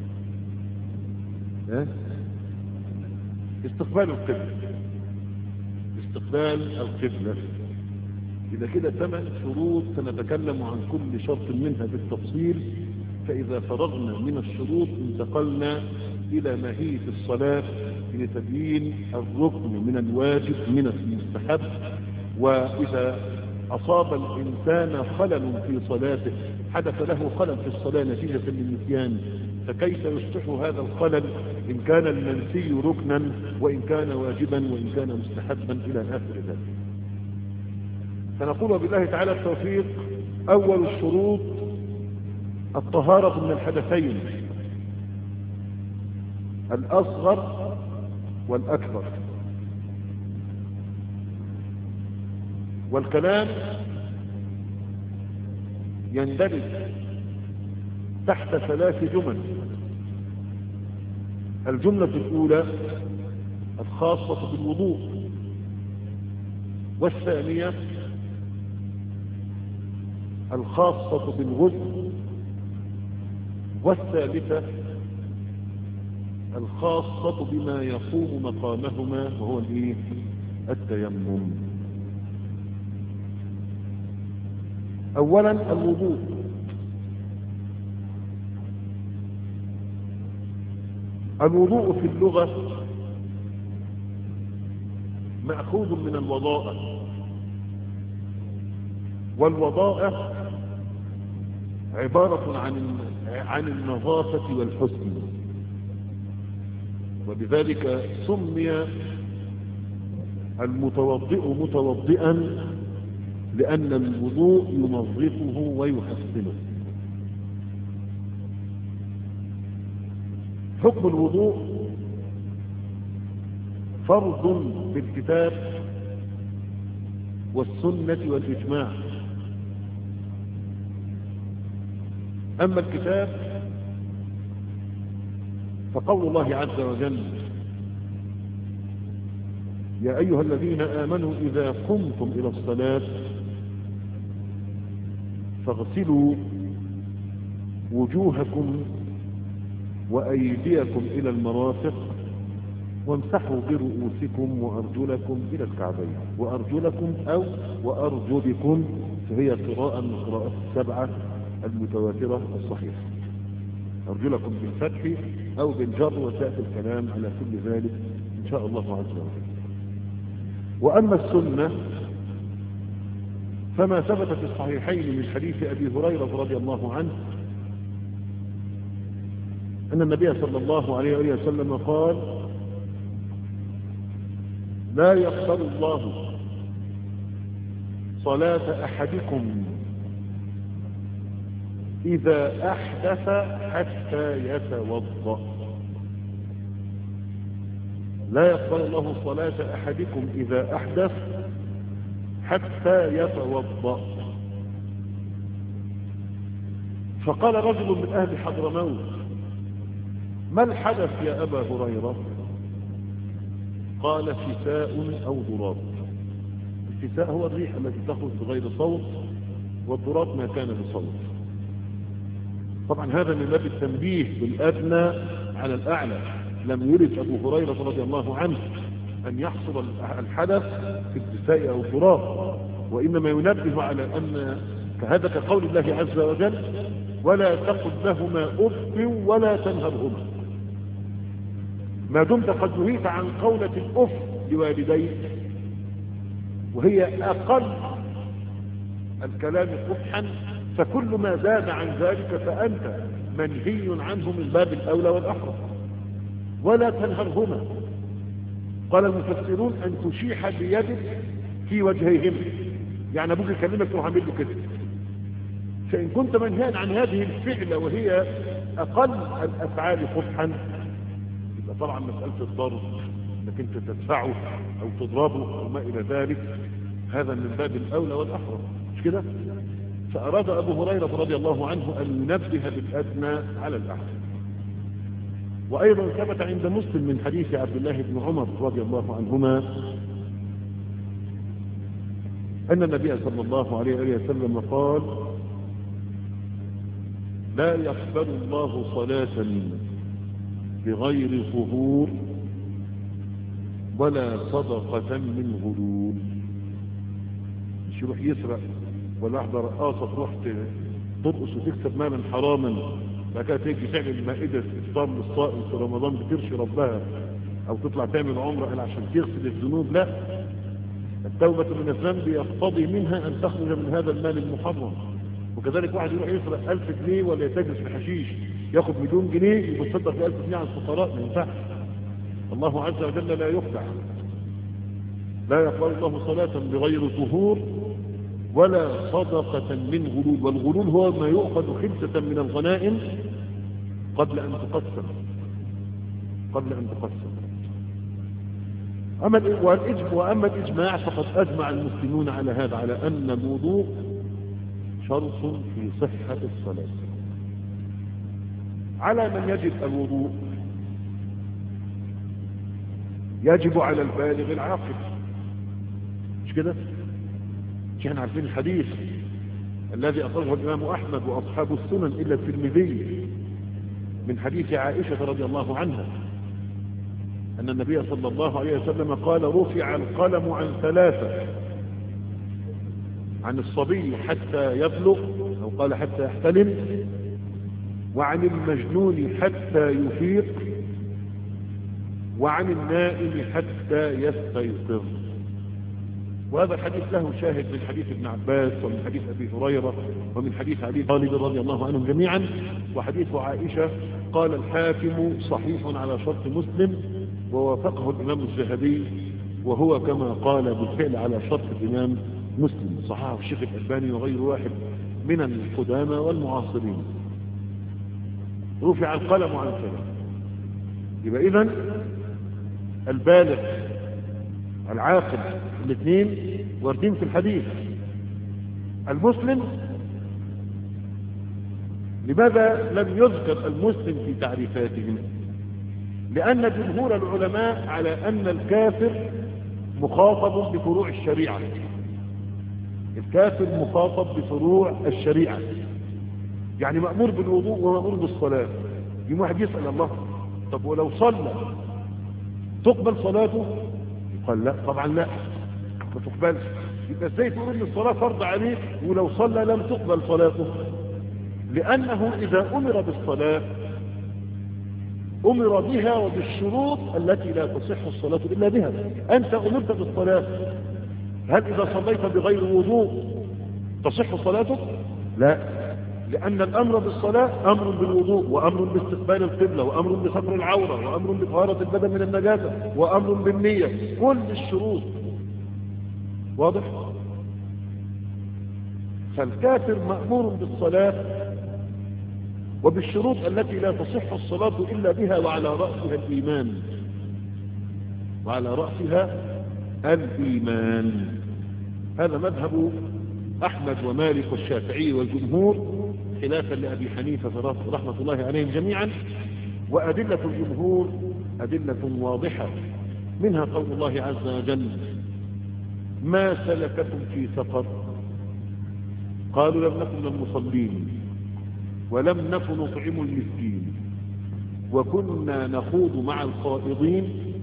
ها؟ استقبال القبلة. استقبال القبلة. إذا كده ثمان شروط سنتكلم عن كل شرط منها بالتفصيل، فإذا فرغنا من الشروط انتقلنا إلى ماهية الصلاة لتبيين الركن من الواجب من المستحب. وإذا أصاب الإنسان خلل في صلاته، حدث له خلل في الصلاة نتيجة للنسيان، فكيف يصلح هذا الخلل إن كان المنسي ركنا وإن كان واجبا وإن كان مستحبا إلى آخر ذلك. فنقول بالله تعالى التوفيق. أول الشروط الطهارة من الحدثين الأصغر والأكبر. والكلام يندرج تحت ثلاث جمل. الجملة الأولى الخاصة بالوضوء، والثانية الخاصة بالغسل، والثالثة الخاصة بما يقوم مقامهما وهو الايه؟ التيمم. اولا الوضوء. الوضوء في اللغة مأخوذ من الوضاءة، والوضاءة عبارة عن عن النظافة والحسن، وبذلك سمي المتوضئ متوضئا لأن الوضوء ينظفه ويحسنه. حكم الوضوء فرض بالكتاب والسنة والإجماع. أما الكتاب فقول الله عز وجل: يا أيها الذين آمنوا إذا قمتم إلى الصلاة فاغسلوا وجوهكم وأيديكم إلى المرافق وامسحوا برؤوسكم وأرجلكم إلى الكعبين. وأرجلكم أو وأرجلكم فهي قراءة من قراءات السبعة المتواترة الصحيحة. أرجلكم بالفتح أو بالجر وسأتي الكلام على كل ذلك إن شاء الله عز وجل. وأما السنة فما ثبت في الصحيحين من حديث أبي هريرة رضي الله عنه أن النبي صلى الله عليه وسلم قال: لا يقبل الله صلاة أحدكم إذا أحدث حتى يتوضأ. لا يقبل الله صلاة أحدكم إذا أحدث حتى يتوضأ. فقال رجل من أهل حضرموت: ما الحدث يا أبا هريرة؟ قال: فساء أو ضراب. الفساء هو الريح التي تخرج بغير صوت، والضراب ما كان بصوت. طبعا هذا من باب التنبيه بالأدنى على الأعلى. لم يرد أبو هريرة رضي الله عنه أن يحصل الحدث في الفساء أو الضراب، وإنما ينبه على أن هذا كقول الله عز وجل: ولا تقل لهما أف ولا تنهرهما. ما دمت قد نهيت عن قولة الأف لوالديك، وهي أقل الكلام قبحا، فكل ما زاد عن ذلك فأنت منهي عنه من باب الأولى والأحرى. ولا تنهرهما، قال المفسرون: أن تشيح بيدك في وجهيهما، يعني أبوك يكلمك تروح عامل له كده. فإن كنت منهيا عن هذه الفعلة وهي أقل الأفعال قبحا، يبقى طبعا مسألة الضرب انك انت تدفعه او تضربه او ما الى ذلك، هذا من باب الاولى والاحرى، مش كده؟ فاراد ابو هريره رضي الله عنه ان ينبه بالادنى على الاعلى. وايضا ثبت عند مسلم من حديث عبد الله بن عمر رضي الله عنهما ان النبي صلى الله عليه وسلم قال: لا يقبل الله صلاة بغير طهور ولا صدقة من غلول. مش يروح يسرق ولا واحدة رقاصة تروح ترقص وتكسب مالا حراما، بعد كده تيجي تعمل مائدة افطار للصائم في رمضان بترشي ربها، او تطلع تعمل عمرة عشان تغسل الذنوب. لا، التوبة من الذنب يقتضي منها ان تخرج من هذا المال المحرم. وكذلك واحد يروح يسرق ألف جنيه ولا يتاجر في حشيش ياخد مليون جنيه يتصدق في ألف جنيه على الفقراء، ما ينفعش. الله عز وجل لا يخدع. لا يقبل الله صلاة بغير طهور ولا صدقة من غلول. والغلول هو ما يؤخذ خمسة من الغنائم قبل أن تقسم قبل أن تقسم أما وأما الإجماع فقد أجمع المسلمون على هذا، على أن الوضوء شرط في صحة الصلاة. على من يجب الوضوء؟ يجب على البالغ العاقل، مش كده؟ مش احنا عارفين الحديث الذي أخرجه الإمام أحمد وأصحاب السنن إلا الترمذي من حديث عائشة رضي الله عنها أن النبي صلى الله عليه وسلم قال: رفع القلم عن ثلاثة، عن الصبي حتى يبلغ، أو قال حتى يحتلم، وعن المجنون حتى يفيق، وعن النائم حتى يستيقظ. وهذا الحديث له شاهد من حديث ابن عباس ومن حديث أبي هريرة ومن حديث علي طالب رضي الله عنهم جميعا. وحديث عائشة قال الحاكم صحيح على شرط مسلم ووافقه الإمام الذهبي، وهو كما قال بالفعل على شرط الإمام مسلم، صححه الشيخ الألباني وغير واحد من القدامى والمعاصرين. رفع القلم عن ثلاث. يبقى إذن البالغ العاقل الاثنين واردين في الحديث. المسلم، لماذا لم يذكر المسلم في تعريفاتهم؟ لأن جمهور العلماء على أن الكافر مخاطب بفروع الشريعة. الكافر مخاطب بفروع الشريعة، يعني مأمور بالوضوء ومأمور بالصلاة. يوم واحد يسأل الله: طب ولو صلى تقبل صلاته؟ قال لا طبعا، لا ما تقبلش. يبقى ازاي تقول ان الصلاة فرض عليه ولو صلى لم تقبل صلاته؟ لأنه إذا أمر بالصلاة أمر بها وبالشروط التي لا تصح الصلاة إلا بها. أنت أمرت بالصلاة، هل إذا صليت بغير وضوء تصح صلاتك؟ لا، لأن الأمر بالصلاة أمر بالوضوء، وأمر باستقبال القبلة، وأمر بستر العورة، وأمر بطهارة البدن من النجاسة، وأمر بالنية، كل الشروط. واضح؟ فالكافر مأمور بالصلاة وبالشروط التي لا تصح الصلاة إلا بها، وعلى رأسها الإيمان، وعلى رأسها الإيمان. هذا مذهب أحمد ومالك والشافعي والجمهور، خلافا لأبي حنيفة رحمة الله عليهم جميعا. وأدلة الجمهور أدلة واضحة، منها قول الله عز وجل: ما سلككم في سقر؟ قالوا: لم نكن من المصلين، ولم نكن نطعم المسكين، وكنا نخوض مع الخائضين،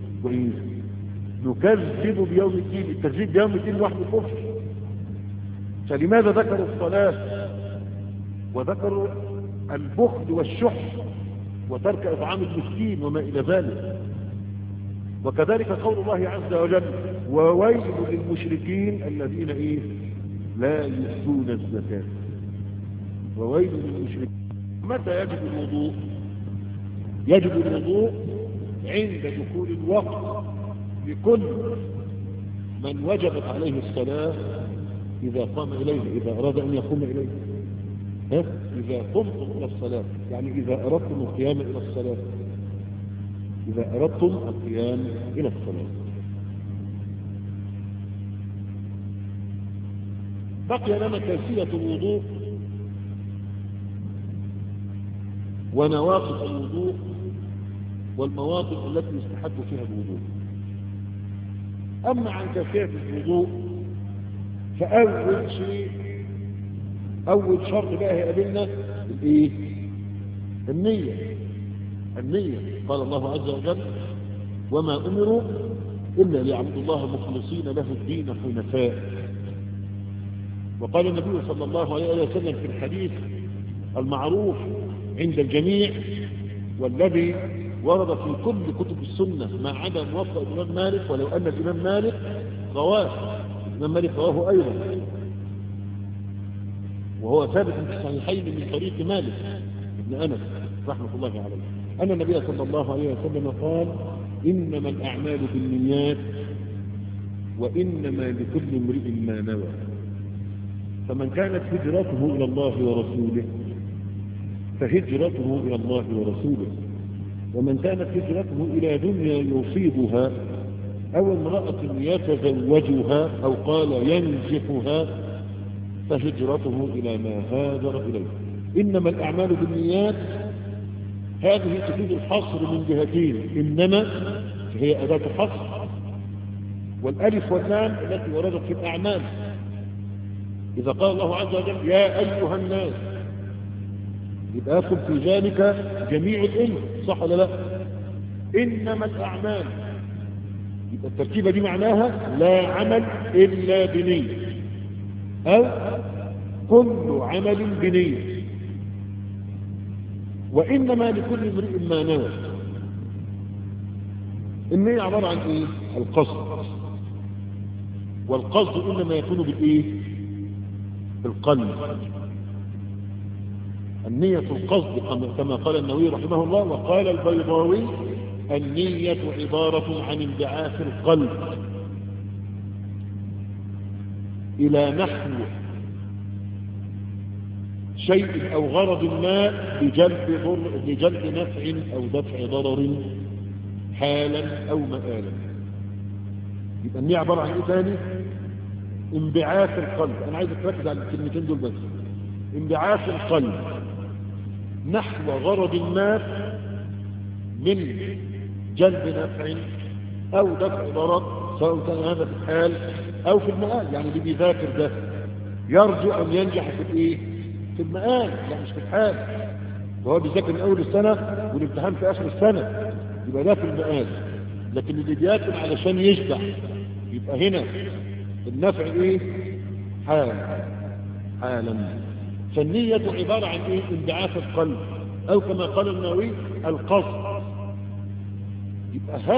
ونكذب بيوم الدين. التكذيب بيوم الدين وحده كفر. فلماذا ذكروا الصلاة وذكروا البخل والشح وترك إطعام المسكين وما إلى ذلك؟ وكذلك قول الله عز وجل: وويل للمشركين الذين إيه لا يؤتون الزكاة. وويل للمشركين. متى يجب الوضوء؟ يجب الوضوء عند دخول الوقت لكل من وجبت عليه الصلاة إذا قام إليه، إذا أراد أن يقوم إليه. ها؟ إذا قمتم إلى الصلاة، يعني إذا أردتم القيام إلى الصلاة، إذا أردتم القيام إلى الصلاة. بقي لنا كيفية الوضوء ونواقض الوضوء والمواقف التي يستحب فيها الوضوء. أما عن كيفية الوضوء فأول شيء، أول شرط بقى يقابلنا الإيه؟ النية. النية قال الله عز وجل: وما أمروا إلا ليعبدوا الله مخلصين له الدين حنفاء. وقال النبي صلى الله عليه وسلم في الحديث المعروف عند الجميع، والذي ورد في كل كتب السنة ما عدا موطأ الإمام مالك، ولو أن الإمام مالك رواه، الإمام مالك رواه أيضا، وهو ثابت في الصحيحين من طريق مالك بن أنس رحمة الله عليه، أن النبي صلى الله عليه وسلم قال: إنما الأعمال بالنيات وإنما لكل امرئ ما نوى. فمن كانت هجرته إلى الله ورسوله فهجرته إلى الله ورسوله، ومن كانت هجرته إلى دنيا يصيبها أو امرأة يتزوجها أو قال ينجحها فهجرته إلى ما هاجر إليه. إنما الأعمال بالنيات هذه تفيد الحصر من جهتين: إنما هي أداة حصر، والألف واللام التي وردت في الأعمال. إذا قال الله عز وجل: يا أيها الناس، يبقى يدخل في ذلك جميع الأمة، صح ولا لا؟ إنما الأعمال، يبقى التركيبة دي معناها لا عمل إلا بنية، أو كل عمل بنية. وإنما لكل امرئ ما نوى. النية عبارة عن إيه؟ القصد، والقصد إنما يكون بالإيه؟ بالقلب. النية القصد كما قال النووي رحمه الله، وقال البيضاوي: النية عبارة عن انبعاث القلب إلى نحو شيء أو غرض ما لجلب ضر لجلب نفع أو دفع ضرر حالا أو مآلا. يبقى النية عبارة عن إيه تاني؟ انبعاث القلب. أنا عايز أتركز على الكلمتين دول بس. انبعاث القلب نحو غرض ما من جلب نفع أو دفع ضرر، سواء كان هذا في الحال أو في المآل. يعني اللي بيذاكر ده يرجو أن ينجح في الإيه؟ في المآل، لا مش في الحال. وهو بيذاكر من أول السنة والامتحان في آخر السنة، يبقى ده في المآل. لكن اللي بياكل علشان يشبع، يبقى هنا النفع إيه؟ حال، حالا. فالنية عبارة عن ايه؟ انبعاث القلب، او كما قال النووي القصد. يبقى هل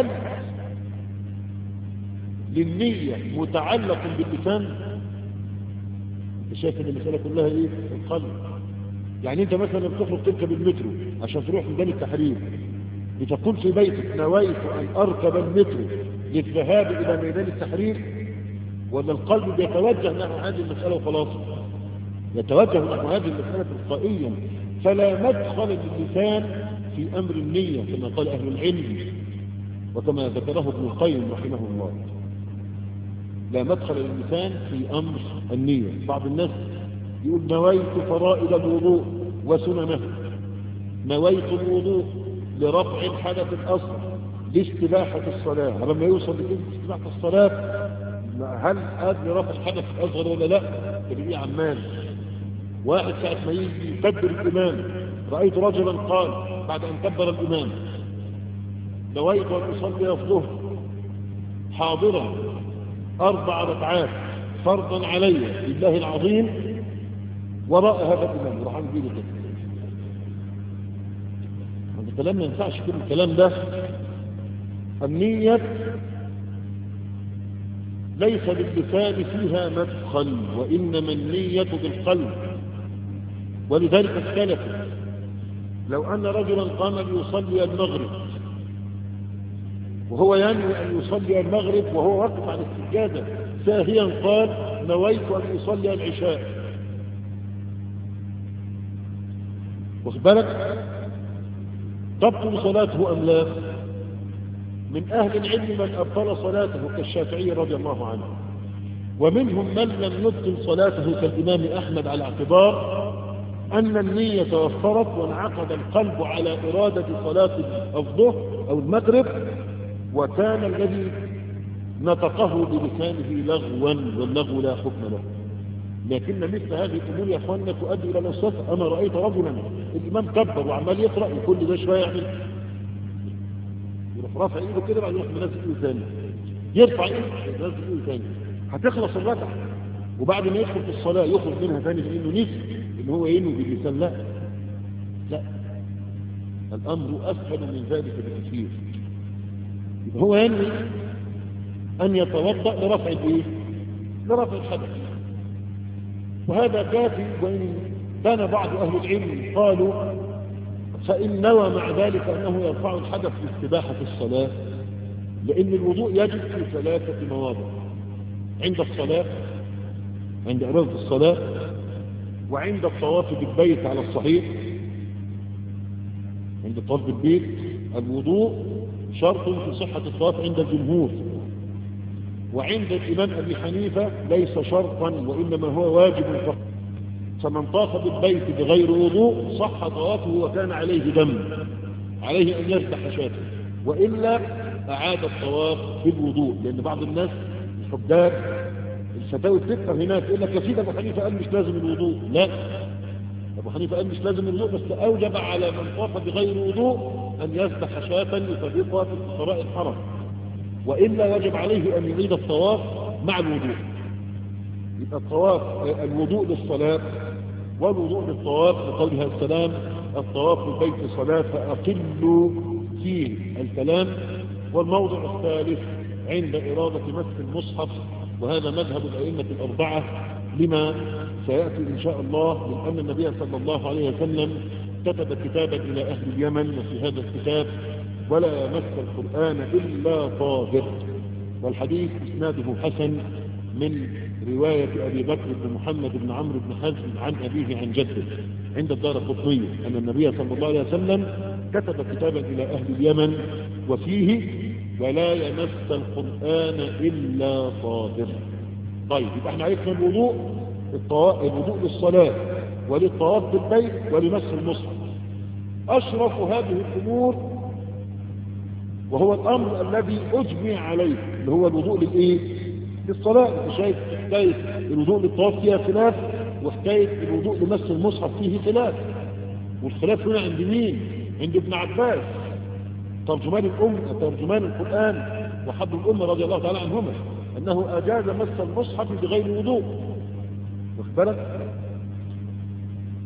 للنية متعلق باللسان؟ انت شايف ان المسألة كلها ايه؟ القلب. يعني انت مثلا بتخرج تركب المترو عشان تروح ميدان التحرير، بتقول في بيتك نويت ان اركب المترو للذهاب الى ميدان التحرير، ولا القلب بيتوجه نحو هذه المسألة وخلاص؟ يتوجه نحو هذه المسألة تلقائيا. فلا مدخل للسان في امر النية كما قال اهل العلم وكما ذكره ابن القيم رحمه الله. لا مدخل للسان في امر النية. بعض الناس يقول نويت فرائض الوضوء وسننه، نويت الوضوء لرفع الحدث الاصغر لاستباحة الصلاة. لما يوصل لكلمة استباحة الصلاة، هل ادري رفع الحدث الاصغر ولا لا؟ تبقى عمال واحد ساعة ما يجي يكبر الامام، رأيت رجلا قال بعد ان كبر الامام نويت ان اصلي الظهر حاضرا اربع ركعات فرضا علي لله العظيم وراء هذا الامام، راح نجيب كده. هذا الكلام ما ينفعش كل الكلام ده. النية ليس باللسان فيها مدخل، وإنما النية بالقلب. ولذلك السلف لو أن رجلا قام ليصلي المغرب وهو ينوي أن يصلي المغرب وهو واقف على السجادة ساهيا قال نويت أن يصلي العشاء، واخد بالك؟ تبطل صلاته أم لا؟ من أهل العلم من أبطل صلاته كالشافعي رضي الله عنه، ومنهم من لم يبطل صلاته كالإمام أحمد على اعتبار أن النية توفرت وانعقد القلب على إرادة صلاة الظهر أو المغرب، وكان الذي نطقه بلسانه لغوا، واللغو لا حكم له. لكن مثل هذه الأمور يا أخواننا تؤدي إلى الصف. أنا رأيت رجلا الإمام كبر وعمال يقرأ وكل ده شوية يعمل يروح رافع ايده كده بعد يروح منزل ايده ثاني، يرفع ايده ينزل ايده ثاني، هتخلص الركعه وبعد ما يدخل في الصلاه يخرج منها ثاني لانه نسي ان هو ينوي باللسان. لا لا، الامر اسهل من ذلك بكثير. يبقى هو ينوي ان يتوضا لرفع الايه؟ لرفع الحدث، وهذا كافي. وان كان بعض اهل العلم قالوا فإن نوى مع ذلك أنه يرفع الحدث لاستباحة الصلاة، لأن الوضوء يجب في ثلاثة مواضع: عند الصلاة، عند إرادة الصلاة، وعند الطواف بالبيت على الصحيح. عند الطواف بالبيت الوضوء شرط في صحة الطواف عند الجمهور، وعند الإمام أبي حنيفة ليس شرطا وإنما هو واجب فقط. فمن طاف بالبيت بغير وضوء صح طوافه وكان عليه دم، عليه أن يذبح شاة، وإلا أعاد الطواف بالوضوء. لأن بعض الناس الحداد الفتاوي بتكثر هناك يقول لك يا سيدي أبو حنيفة قال مش لازم الوضوء. لا، أبو حنيفة قال مش لازم الوضوء، بس أوجب على من طاف بغير وضوء أن يذبح شاة يفرقها في الفقراء الحرم، وإلا وجب عليه أن يعيد الطواف مع الوضوء. يبقى الطواف الوضوء للصلاة والوضوء للطواف، لقولها السلام الطواف بالبيت صلاة فأقلوا فيه الكلام. والموضع الثالث عند إرادة مس المصحف، وهذا مذهب الأئمة الأربعة لما سيأتي إن شاء الله، من أن النبي صلى الله عليه وسلم كتب كتابا إلى أهل اليمن، وفي هذا الكتاب ولا يمس القرآن إلا طاهر، والحديث إسناده حسن من رواية أبي بكر بن محمد بن عمرو بن حزم عن أبيه عن جده عند الدارقطني أن النبي صلى الله عليه وسلم كتب كتابا إلى أهل اليمن وفيه ولا يمس القرآن إلا طاهر. طيب يبقى احنا عرفنا الوضوء، الوضوء للصلاة وللطواف بالبيت ولمس المصحف. أشرف هذه الأمور وهو الأمر الذي أجمع عليه اللي هو الوضوء للإيه؟ للصلاة. انت شايف حكاية الوضوء للطواف فيها خلاف، وحكاية الوضوء لمس المصحف فيه خلاف، والخلاف هنا عند مين؟ عند ابن عباس ترجمان الأم ترجمان القرآن وحب الأمة رضي الله تعالى عنهما، أنه أجاز مس المصحف بغير وضوء. واخد بالك؟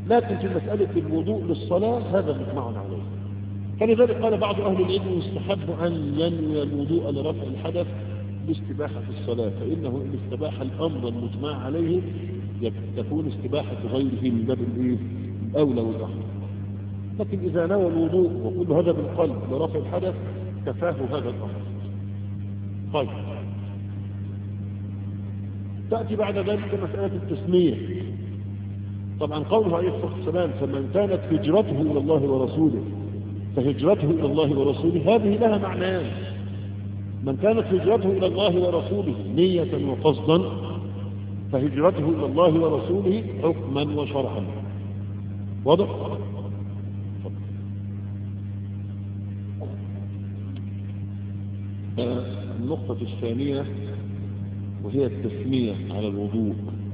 لكن في مسألة الوضوء للصلاة هذا مجمع عليه. فلذلك قال بعض أهل العلم يستحب أن ينوي الوضوء لرفع الحدث لاستباحة الصلاة، فإنه إن استباح الأمر المجمع عليه تكون استباحة غيره من باب الأولى والأحرى. لكن إذا نوى الوضوء وكل هذا بالقلب لرفع الحدث كفاه هذا الأمر. طيب، تأتي بعد ذلك مسألة التسمية. طبعا قوله عليه الصلاة والسلام فمن كانت هجرته إلى الله ورسوله فهجرته إلى الله ورسوله، هذه لها معنيان. من كانت هجرته إلى الله ورسوله نية وقصدا فهجرته إلى الله ورسوله حكما وشرعا. واضح؟ النقطة الثانية وهي التسمية على الوضوء،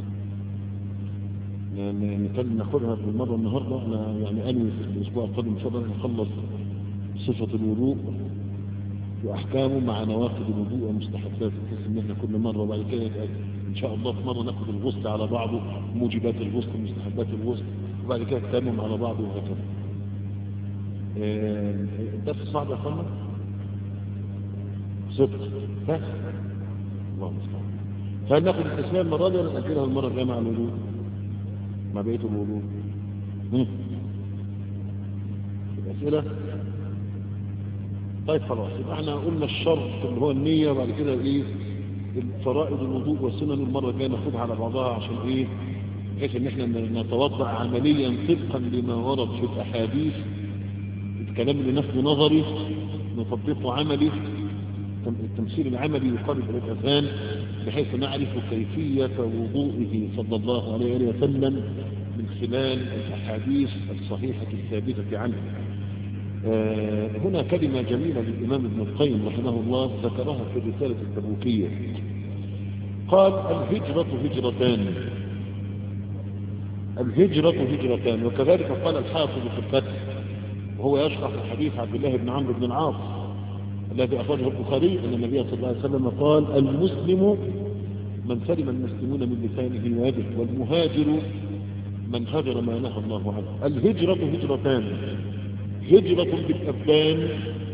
يعني نكمل ناخدها في المرة النهاردة. أنا يعني أنوي في الأسبوع القادم إن شاء الله نخلص صفة الوضوء وأحكامه مع نواقض الوضوء ومستحباته، بحيث إن إحنا كل مرة وبعد كده إن شاء الله في مرة ناخد الغسل على بعضه، موجبات الغسل ومستحبات الغسل، وبعد كده التيمم على بعضه وهكذا. الدرس صعب يا أخوانا؟ صدق؟ ها؟ الله المستعان. فهل ناخد التسمية المرة دي ولا نأجلها المرة الجاية مع الوضوء؟ مع بقية الوضوء؟ الأسئلة؟ طيب خلاص، يبقى احنا قلنا الشرط اللي هو النية، وبعد كده ايه فرائض الوضوء والسنن المرة الجاية ناخدها على بعضها، عشان ايه بحيث ان احنا نتوضأ عمليا طبقا لما ورد في الأحاديث. الكلام اللي نفذ نظري نطبقه عملي، التمثيل العملي يقرب إلى الأذهان، بحيث نعرف كيفية وضوئه صلى الله عليه وسلم من خلال الأحاديث الصحيحة الثابتة عنه. آه هنا كلمة جميلة للإمام ابن القيم رحمه الله ذكرها في الرسالة التبوكية. قال الهجرة هجرتان، الهجرة هجرتان. وكذلك قال الحافظ في الفتح وهو يشرح حديث عبد الله بن عمرو بن العاص الذي أخرجه البخاري أن النبي صلى الله عليه وسلم قال المسلم من سلم المسلمون من لسانه ويده، والمهاجر من هجر ما نهى الله عنه. الهجرة هجرتان، هجرة بالأبدان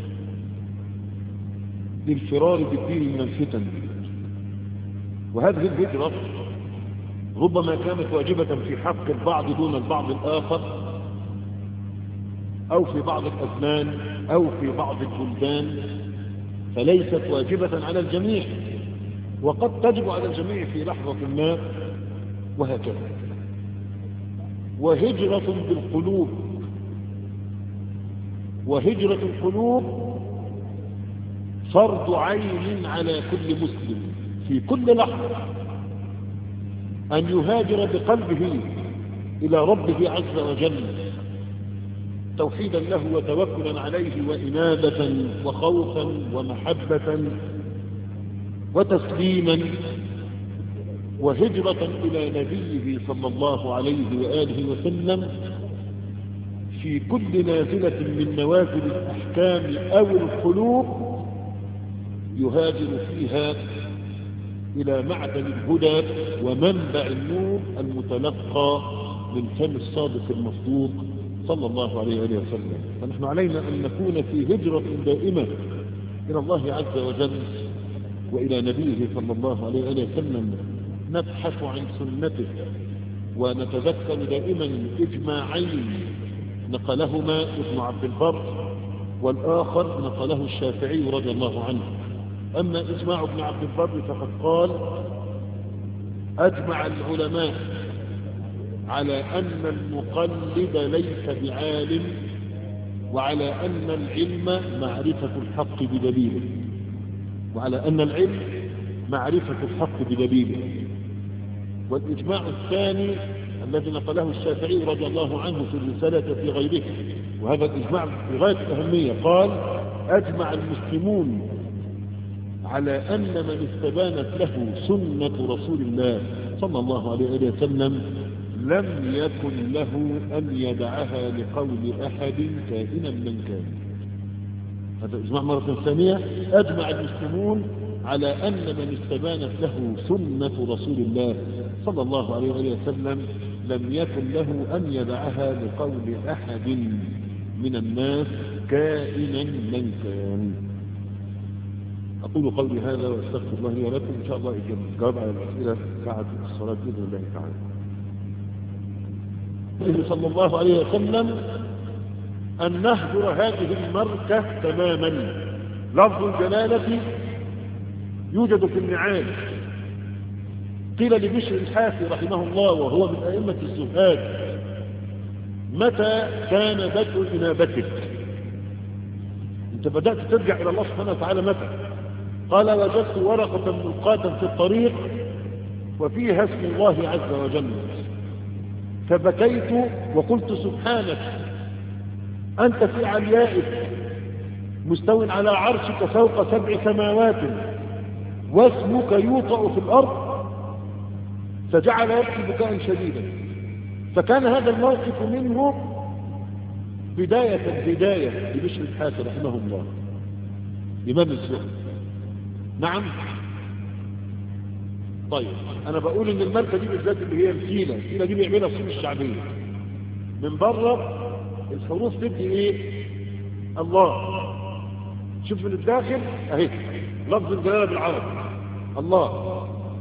للفرار بالدين من الفتن، وهذه الهجرة ربما كانت واجبة في حق البعض دون البعض الآخر، أو في بعض الأزمان أو في بعض البلدان، فليست واجبة على الجميع، وقد تجب على الجميع في لحظة ما، وهكذا. وهجرة بالقلوب، وهجرة القلوب فرض عين على كل مسلم في كل لحظة أن يهاجر بقلبه إلى ربه عز وجل توحيدا له وتوكلا عليه وإنابة وخوفا ومحبة وتسليما، وهجرة إلى نبيه صلى الله عليه وآله وسلم في كل نازلة من نوازل الأحكام أو القلوب يهاجر فيها إلى معدن الهدى ومنبع النور المتلقى من فم الصادق المصدوق صلى الله عليه وسلم. فنحن علينا أن نكون في هجرة دائمة إلى الله عز وجل وإلى نبيه صلى الله عليه وسلم، نبحث عن سنته ونتذكر دائما إجماعين نقلهما ابن عبد البر والآخر نقله الشافعي رضي الله عنه. أما إجماع ابن عبد البر فقد قال أجمع العلماء على أن المقلد ليس بعالم، وعلى أن العلم معرفة الحق بدليله، وعلى أن العلم معرفة الحق بدليله. والإجماع الثاني الذي نقله الشافعي رضي الله عنه في الرسالة في غيره، وهذا الإجماع في غاية الأهمية، قال أجمع المسلمون على أن من استبانت له سنة رسول الله صلى الله عليه وسلم لم يكن له أن يدعها لقول أحد كائنا من كان. هذا إجماع مرة ثانية، أجمع المسلمون على أن من استبانت له سنة رسول الله صلى الله عليه وسلم لم يكن له أن يدعها لقول أحد من الناس كائنا من كان. أقول قولي هذا وأستغفر الله لي ولكم، إن شاء الله الجواب على الأسئلة بعد الصلاة بإذن الله تعالى. النبي صلى الله عليه وسلم أن نهجر هذه المركة تماما. لفظ الجلالة يوجد في النعال. قيل لبشر الحافي رحمه الله وهو من أئمة الزهاد: متى كان بدء إنابتك؟ أنت بدأت ترجع إلى الله سبحانه وتعالى متى؟ قال: وجدت ورقة ملقاة في الطريق وفيها اسم الله عز وجل، فبكيت وقلت: سبحانك أنت في عليائك مستو على عرشك فوق سبع سماوات واسمك يوطأ في الأرض. فجعل يبكي بكاء شديدا. فكان هذا الموقف منه بداية بداية لبشر الحافي رحمه الله إمام الزهد. نعم. طيب أنا بقول إن الماركة دي بالذات اللي هي الفيلة الفيلة دي بيعملها الصين الشعبية. من بره الحروف تبقي إيه؟ الله. شوف من الداخل أهي لفظ الجلالة بالعربي الله.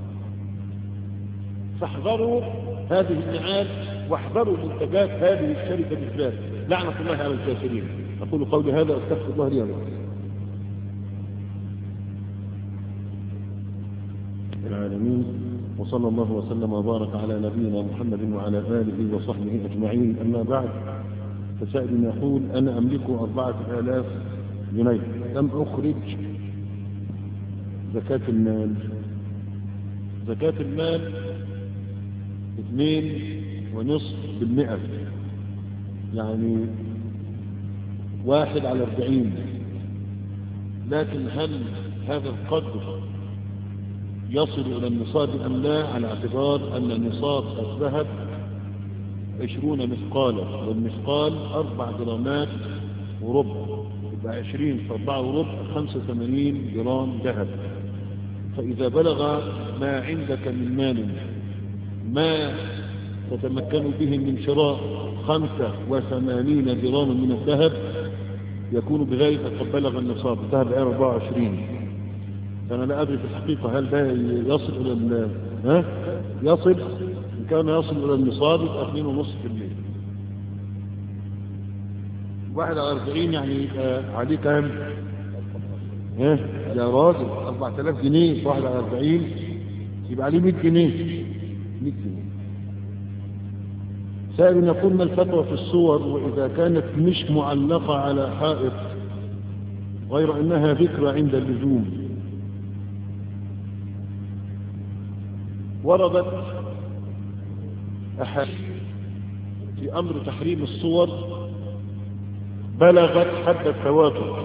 فاحذروا هذه النعال واحذروا منتجات هذه الشركة بالذات، لعنة الله على الكافرين. أقول قولي هذا أستغفر الله لي ولكم. العالمين، وصلى الله وسلم وبارك على نبينا محمد وعلى آله وصحبه أجمعين. أما بعد، فسائل يقول: أنا أملك أربعة آلاف جنيه، لم أخرج زكاة المال. زكاة المال اثنين ونصف بالمئة، يعني واحد على أربعين. لكن هل هذا القدر يصل إلى النصاب أم لا؟ على اعتبار أن النصاب الذهب عشرون مثقالا، والمثقال أربع جرامات وربع، يبقى عشرين في أربعة وربع خمسة وثمانين جرام ذهب. فإذا بلغ ما عندك من مال ما تتمكن به من شراء خمسة وثمانين جراما من الذهب، يكون بذلك قد بلغ النصاب. الذهب أربعة وعشرين. فأنا لا أدري في الحقيقة هل ده يصل إلى ال ها يصل إن كان يصل إلى النصاب يبقى اثنين ونصف في المية. واحد على أربعين يعني عليه كام؟ ها يا راجل أربعة آلاف جنيه. واحد على أربعين يبقى عليه مئة جنيه. مئة جنيه. سائل يقول: ما الفتوى في الصور وإذا كانت مش معلقة على حائط غير أنها ذكرى عند اللزوم؟ وردت أحاديث في أمر تحريم الصور بلغت حد التواتر،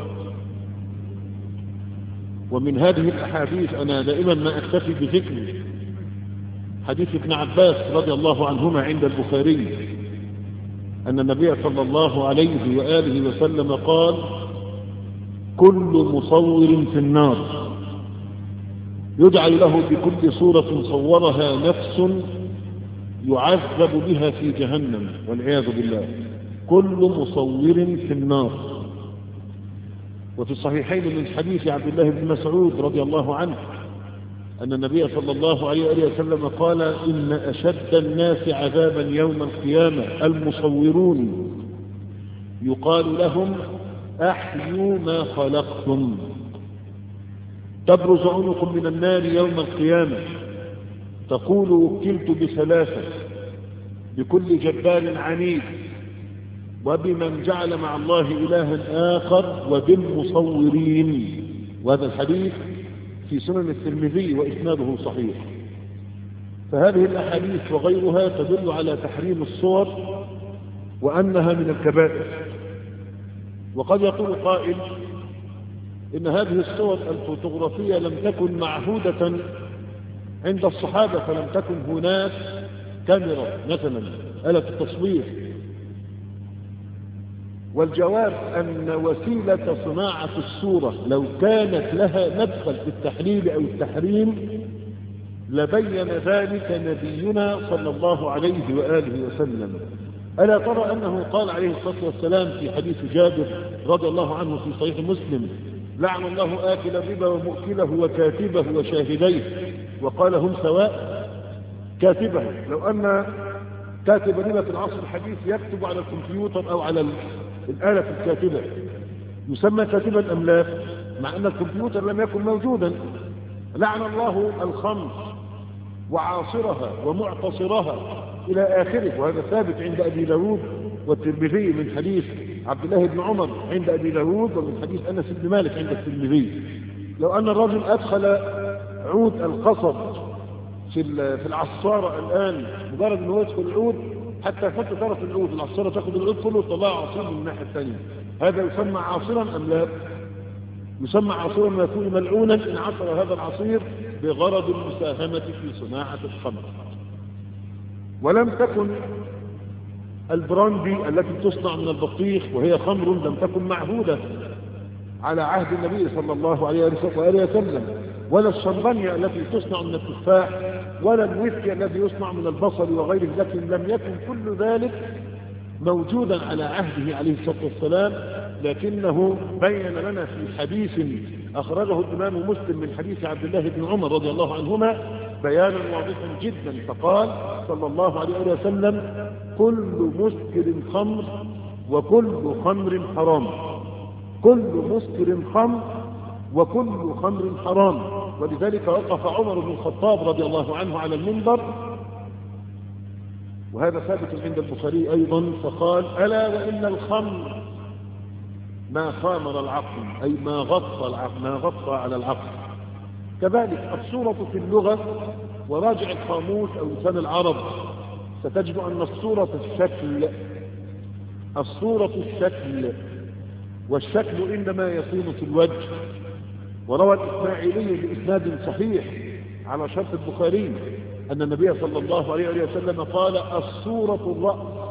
ومن هذه الأحاديث أنا دائما ما أكتفي بذكر حديث ابن عباس رضي الله عنهما عند البخاري أن النبي صلى الله عليه وآله وسلم قال: كل مصور في النار يجعل له بكل صورة صورها نفس يعذب بها في جهنم والعياذ بالله. كل مصور في النار. وفي الصحيحين من حديث عبد الله بن مسعود رضي الله عنه أن النبي صلى الله عليه وسلم قال: إن أشد الناس عذابا يوم القيامة المصورون، يقال لهم: أحيوا ما خلقتم. تبرز عنق من النار يوم القيامة تقول: وكلت بثلاثة، بكل جبار عنيد، وبمن جعل مع الله إلها آخر، وبالمصورين. وهذا الحديث في سنن الترمذي وإسناده صحيح. فهذه الأحاديث وغيرها تدل على تحريم الصور وأنها من الكبائر. وقد يقول قائل: إن هذه الصور الفوتوغرافية لم تكن معهودة عند الصحابة، فلم تكن هناك كاميرا مثلا آلة التصوير. والجواب أن وسيلة صناعة الصورة لو كانت لها مدخل في التحليل أو التحريم لبين ذلك نبينا صلى الله عليه وآله وسلم. ألا ترى أنه قال عليه الصلاة والسلام في حديث جابر رضي الله عنه في صحيح مسلم: لعن الله آكل الربا ومؤكله وكاتبه وشاهديه، وقال هم سواء. كاتبه، لو أن كاتب الربا في العصر الحديث يكتب على الكمبيوتر أو على الآلة الكاتبة يسمى كاتبا أم لا؟ مع أن الكمبيوتر لم يكن موجودا. لعن الله الخمر وعاصرها ومعتصرها إلى آخره، وهذا ثابت عند أبي داود والترمذي من حديث عبد الله بن عمر عند أبي داود، ومن حديث أنس بن مالك عند الترمذي. لو أن الرجل أدخل عود القصب في في العصارة الآن، مجرد أنه يدخل العود حتى يحط طرف العود، العصارة تأخذ العود كله وتطلع عصير من الناحية الثانية، هذا يسمى عاصرا أم لا؟ يسمى عصيرا ما يكون ملعونا إن عصر هذا العصير بغرض المساهمة في صناعة الخمر. ولم تكن البراندي التي تصنع من البطيخ وهي خمر لم تكن معهودة على عهد النبي صلى الله عليه وسلم، ولا الشمبانيا التي تصنع من التفاح، ولا الويسكي الذي يصنع من البصل وغيره، لكن لم يكن كل ذلك موجودا على عهده عليه الصلاة والسلام. لكنه بين لنا في حديث أخرجه الإمام مسلم من حديث عبد الله بن عمر رضي الله عنهما بيانا واضحا جدا، فقال صلى الله عليه وسلم: كل مسكر خمر وكل خمر حرام، كل مسكر خمر وكل خمر حرام. ولذلك وقف عمر بن الخطاب رضي الله عنه على المنبر، وهذا ثابت عند البخاري أيضا، فقال: ألا وإن الخمر ما خامر العقل، أي ما غطى العقل، ما غطى على العقل. كذلك الصورة في اللغة، وراجع القاموس أو لسان العرب ستجد أن الصورة الشكل، الصورة الشكل، والشكل إنما يكون في الوجه. وروى الإسماعيلي بإسناد صحيح على شرط البخاري أن النبي صلى الله عليه وسلم قال: الصورة الرأس،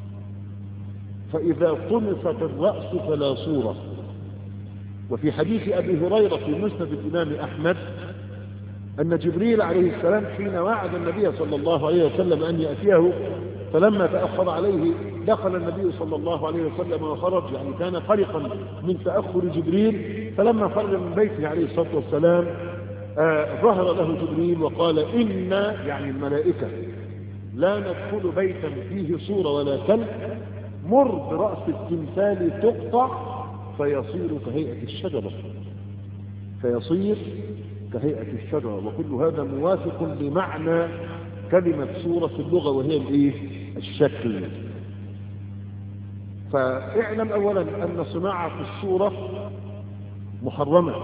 فإذا طمست الرأس فلا صورة. وفي حديث أبي هريرة في مسند الإمام أحمد أن جبريل عليه السلام حين وعد النبي صلى الله عليه وسلم أن يأتيه، فلما تأخر عليه دخل النبي صلى الله عليه وسلم وخرج، يعني كان قلقا من تأخر جبريل. فلما خرج من بيته عليه الصلاة والسلام آه ظهر له جبريل وقال: إنا، يعني الملائكة، لا ندخل بيتا فيه صورة ولا كلب، مر برأس التمثال تقطع فيصير كهيئة الشجرة، فيصير كهيئة الشجرة. وكل هذا موافق لمعنى كلمة صورة في اللغة، وهي الايه؟ الشكل. فاعلم أولا أن صناعة الصورة محرمة.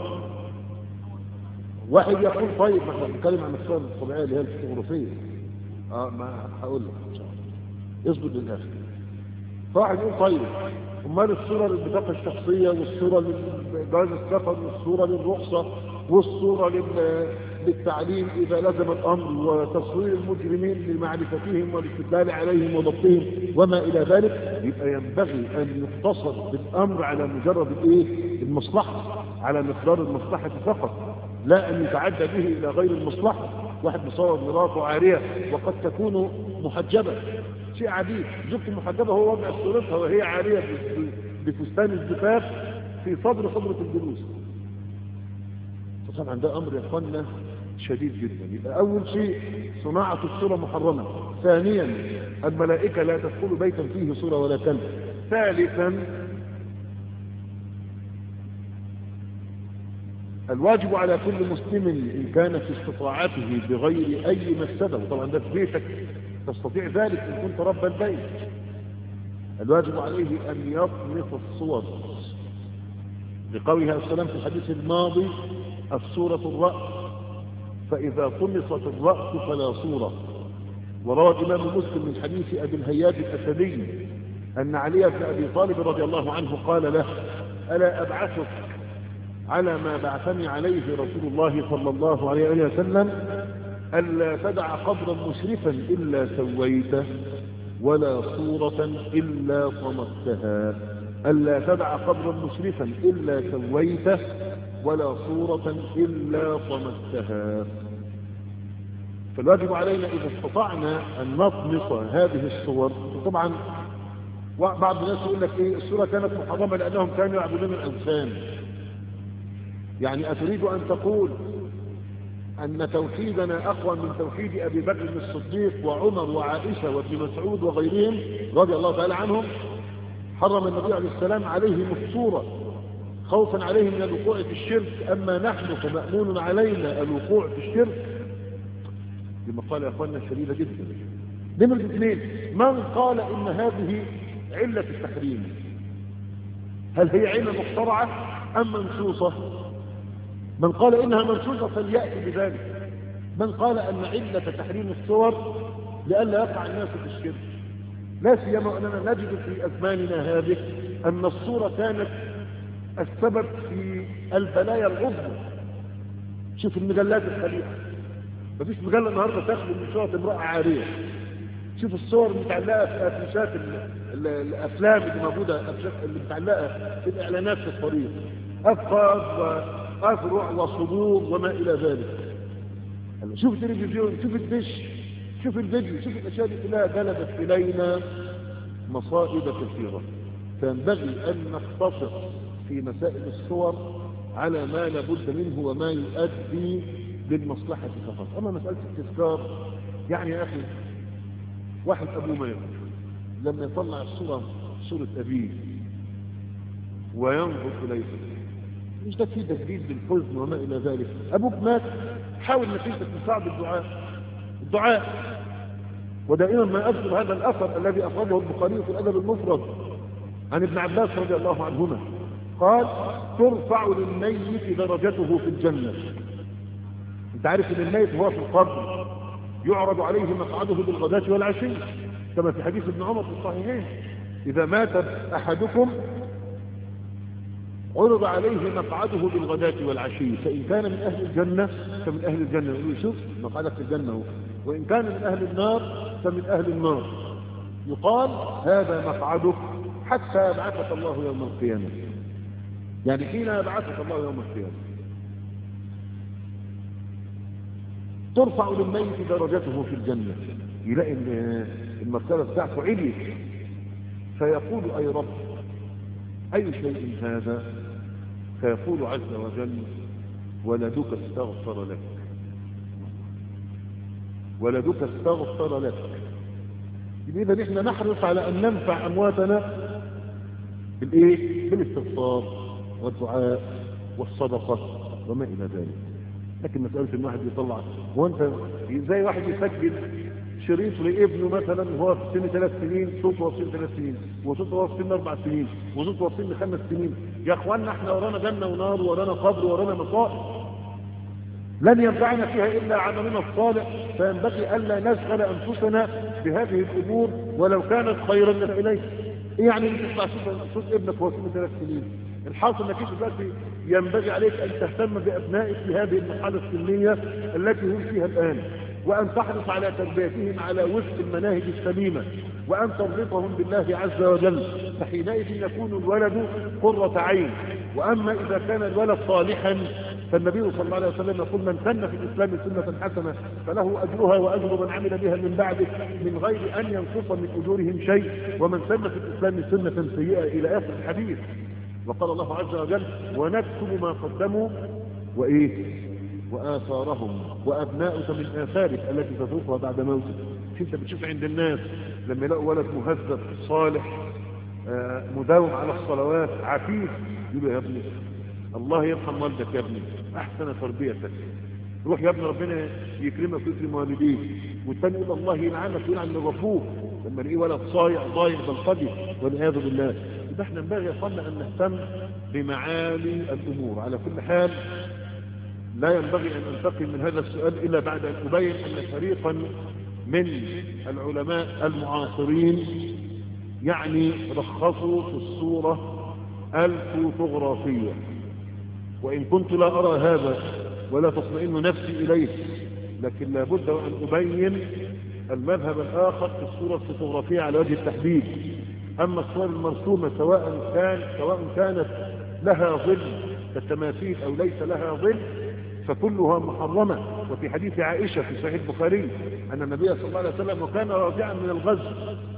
واحد يقول: طيب ما احنا بنتكلم عن الصورة الطبيعية اللي هي الفوتوغرافية. اه ما هقول لك ان شاء الله، اصبر للآخر. فواحد يقول: طيب امال الصورة للبطاقة الشخصية، والصورة لجواز السفر، والصورة للرخصة، والصورة للتعليم إذا لزم الأمر، وتصوير المجرمين لمعرفتهم والاستدلال عليهم وضبطهم وما إلى ذلك، يبقى ينبغي أن يقتصر بالأمر على مجرد الإيه؟ المصلحة، على مقدار المصلحة فقط، لا أن يتعدى به إلى غير المصلحة. واحد مصور مراته عارية وقد تكون محجبة، شيء عديد. زوجته محجبة، هو وضع صورتها وهي عارية بفستان الزفاف في صدر صدرة الجلوس. طبعا ده أمر يا اخوانا شديد جدا. يبقى أول شيء صناعة الصورة محرمة. ثانيا الملائكة لا تدخل بيتا فيه صورة ولا كلب. ثالثا الواجب على كل مسلم إن كان في استطاعته بغير أي مفسدة، وطبعا ده في بيتك تستطيع ذلك إن كنت رب البيت، الواجب عليه أن يطمس الصور، لقوله السلام في الحديث الماضي: الصورة الرأس، فإذا طمست الرأس فلا صورة. وروى الإمام مسلم من حديث أبي الهياج الأسدي أن علي بن أبي طالب رضي الله عنه قال له: ألا أبعثك على ما بعثني عليه رسول الله صلى الله عليه وسلم، ألا تدع قبرا مشرفا إلا سويته، ولا صورة إلا طمستها. ألا تدع قبرا مشرفا إلا سويته، ولا صورة إلا طمستها. فالواجب علينا إذا استطعنا أن نطمس هذه الصور. طبعا بعض الناس يقول لك إيه الصورة كانت محرمة لأنهم كانوا يعبدون الأوثان. يعني أتريد أن تقول أن توحيدنا أقوى من توحيد أبي بكر الصديق وعمر وعائشة وابن مسعود وغيرهم رضي الله تعالى عنهم؟ حرم النبي عليه السلام عليهم الصورة خوفا عليهم من الوقوع في الشرك، أما نحن فمأمون علينا الوقوع في الشرك. دي مقالة يا أخواننا شديدة جدا. نمرة اثنين، من قال إن هذه علة التحريم؟ هل هي علة مخترعة أم منصوصة؟ من قال إنها منصوصة فليأتي بذلك. من قال أن علة تحريم الصور لئلا يقع الناس في الشرك، لا سيما أننا نجد في أزماننا هذه أن الصورة كانت السبب في البلايا العظمى. شوف المجلات الخليعة، مفيش مجلة النهاردة تخلو من صورة امرأة عارية. شوف الصور المتعلقة في أفلاشات الأفلام اللي موجودة، اللي متعلقة في الإعلانات في الطريق، أفخاذ وأفرع وصدور وما إلى ذلك. شوف التلفزيون، شوف الدش، شوف الفيديو، شوف الأشياء دي كلها جلبت إلينا مصائب كثيرة. فينبغي أن نقتصر في مسائل الصور على ما لابد منه وما يؤدي للمصلحة فقط. أما مسألة التذكار، يعني يا أخي واحد أبوه مات، لما يطلع الصورة صورة أبيه وينظر إليه، مش ده فيه تجديد بالحزن وما إلى ذلك؟ أبوك مات، حاول انك انت تساعد بالدعاء. الدعاء. ودائما ما أذكر هذا الأثر الذي أخرجه البخاري في الأدب المفرد عن ابن عباس رضي الله عنهما قال: ترفع للميت درجته في الجنة. انت عارف ان الميت هو في القبر يعرض عليه مقعده بالغداة والعشي، كما في حديث ابن عمر في الصحيحين: إذا مات أحدكم عرض عليه مقعده بالغداة والعشي، فإن كان من أهل الجنة فمن أهل الجنة، يقول شوف مقعدك في الجنة هو، وإن كان من أهل النار فمن أهل النار. يقال هذا مقعدك حتى يبعثك الله يوم القيامة، يعني حين يبعثك الله يوم القيامة. ترفع للميت درجته في الجنة، يلاقي المرتبة بتاعته عليت، فيقول: أي رب، أي شيء هذا؟ فيقول عز وجل: ولدك استغفر لك، ولدك استغفر لك. إذا نحن نحرص على أن ننفع أمواتنا بالإيه؟ بالاستغفار والدعاء والصدقة وما إلى ذلك. لكن مسألة إن واحد يطلع، هو أنت زي واحد يسجل شريط لابنه مثلا وهو في سن ثلاث سنين، صوته وصل ثلاث سنين، وصوته وصل سن اربع سنين، وصوته وصل خمس سنين. يا اخوانا احنا ورانا جنه ونار، ورانا قبر، ورانا مصائب لن ينفعنا فيها الا عملنا الصالح. فينبغي الا نشغل انفسنا بهذه الامور ولو كانت خيرا اليك. يعني انت تسمع صوت ابنك وهو سن ثلاث سنين، الحاصل انك انت دلوقتي ينبغي عليك ان تهتم بابنائك في هذه المرحله السنيه التي هم فيها الان، وأن تحرص على تربيتهم على وفق المناهج السليمة، وأن تربطهم بالله عز وجل، فحينئذ يكون الولد قرة عين. وأما إذا كان الولد صالحا فالنبي صلى الله عليه وسلم يقول: من سن في الإسلام سنة حسنة فله أجرها وأجر من عمل بها من بعده من غير أن ينقص من أجورهم شيء، ومن سن في الإسلام سنة سيئة إلى آخر الحديث. وقال الله عز وجل: ونكتب ما قدموا وإيه وآثارهم، وأبناؤك من آثارك التي تتركها بعد موتك. انت بتشوف عند الناس لما يلاقوا ولد مهذب صالح آه مداوم على الصلوات عفيف، يقول: يا ابني الله يرحم والدك، يا ابني احسن تربيتك، روح يا ابني ربنا يكرمك ويكرم والديك. والثاني يقول: الله يلعنك ويلعن الرفوف، لما نلاقيه ولد صايع ضايع بلطجي والعياذ بالله. يبقى احنا ينبغي يا اخوانا ان نهتم بمعالي الامور. على كل حال لا ينبغي أن أنتقل من هذا السؤال إلا بعد أن أبين أن فريقا من العلماء المعاصرين يعني رخصوا في الصورة الفوتوغرافية، وإن كنت لا أرى هذا ولا تطمئن نفسي إليه، لكن لابد أن أبين المذهب الآخر في الصورة الفوتوغرافية على وجه التحديد. أما الصور المرسومة سواء كان سواء كانت لها ظل كالتماثيل أو ليس لها ظل فكلها محرمة، وفي حديث عائشة في صحيح البخاري أن النبي صلى الله عليه وسلم وكان راجعا من الغزو،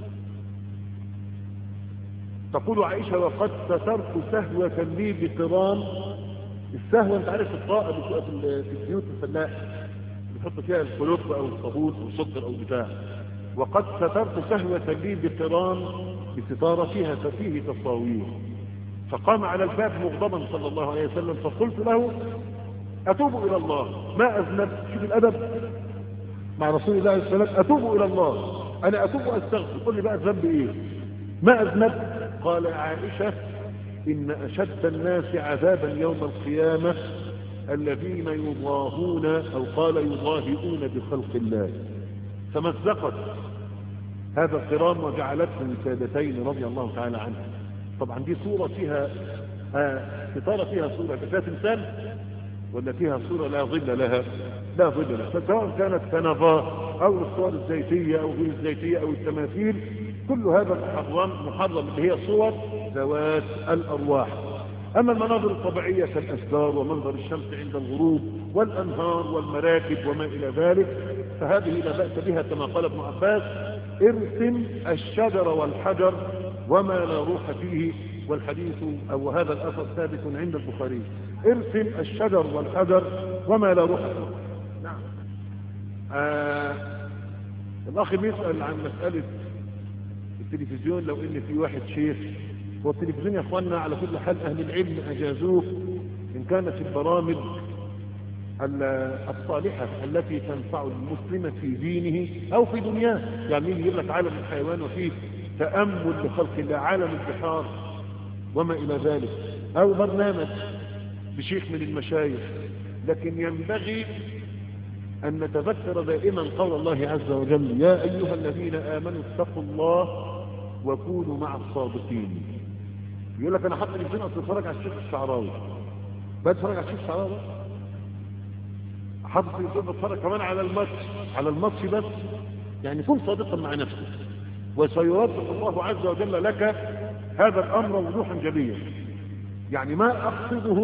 تقول عائشة وقد سترت سهوة لي بقران. السهوة انت عارف الطاقة بتبقى في البيوت الفلاح بتحط فيها الكلوب او الصابون او السكر او بتاع. وقد سترت سهوة لي بقران بستارة فيها ففيه تصاوير. فقام على الباب مغضبا صلى الله عليه وسلم فقلت له اتوب الى الله ما اذنبت. شوف الادب مع رسول الله عليه الصلاة والسلام، اتوب الى الله انا اتوب واستغفر. قل لي بقى الذنب ايه؟ ما اذنبت. قال عائشة إن أشد الناس عذابا يوم القيامة الذين يضاهون أو قال يضاهئون بخلق الله. فمزقت هذا القران وجعلته سادتين رضي الله تعالى عنه. طبعا دي صورة فيها ستارة فيها صورة فيها تمثال ولا فيها صورة لا ظل لها؟ لا ظل لها. فسواء كانت كنفاه أو الصور الزيتية أو غير الزيتية أو التماثيل كل هذا محرم محرم اللي هي صور ذوات الأرواح. أما المناظر الطبيعية كالأشجار ومنظر الشمس عند الغروب والأنهار والمراكب وما إلى ذلك فهذه لا بأس بها كما قال ابن عباس ارسم الشجر والحجر وما لا روح فيه. والحديث أو هذا الأثر ثابت عند البخاري. ارسم الشجر والحجر وما لا روح فيه. نعم. آه الأخ بيسأل عن مسألة التلفزيون لو ان في واحد شيخ. هو التلفزيون يا اخواننا على كل حال اهل العلم اجازوه ان كانت البرامج الصالحة التي تنفع المسلم في دينه او في دنياه. يعني يجيب لك عالم الحيوان وفيه تأمل لخلق الله، عالم البحار وما الى ذلك، او برنامج بشيخ من المشايخ. لكن ينبغي أن نتذكر دائما قول الله عز وجل يا أيها الذين آمنوا اتقوا الله وكونوا مع الصادقين. يقول لك أنا حط الجنة أتفرج على الشيخ الشعراوي بتفرج على الشيخ الشعراوي حط الجنة أتفرج كمان على الماتش على الماتش بس. يعني كن صادقا مع نفسك وسيوضح الله عز وجل لك هذا الأمر وضوحا جليا. يعني ما أقصده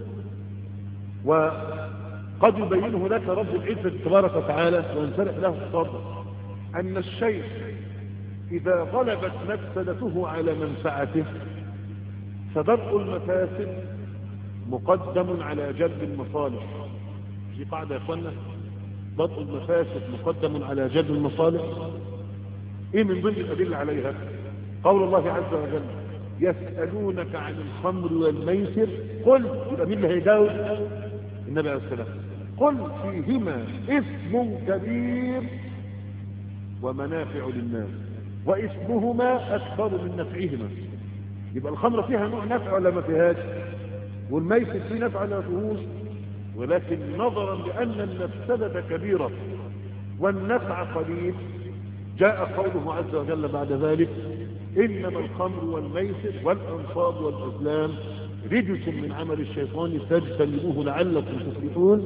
و قد يبينه لك رب العزة تبارك وتعالى وينشرح له الصدر أن الشيء إذا غلبت مفسدته على منفعته فدرء المفاسد مقدم على جلب المصالح. في قاعدة يا اخوانا درء المفاسد مقدم على جلب المصالح. ايه من ضمن الأدلة عليها؟ قول الله عز وجل يسألونك عن الخمر والميسر قل يبقى مين اللي هيجاوب؟ النبي عليه السلام. قل فيهما اسم كبير ومنافع للناس واسمهما اكبر من نفعهما. يبقى الخمر فيها نوع نفع ولا ما فيهاش؟ والميسر فيه نفع ولا ما فيهوش؟ ولكن نظرا لان المفسدة كبيرة والنفع قليل جاء قوله عز وجل بعد ذلك انما الخمر والميسر والانصاب والازلام رجس من عمل الشيطان فاجتنبوه لعلكم تفلحون.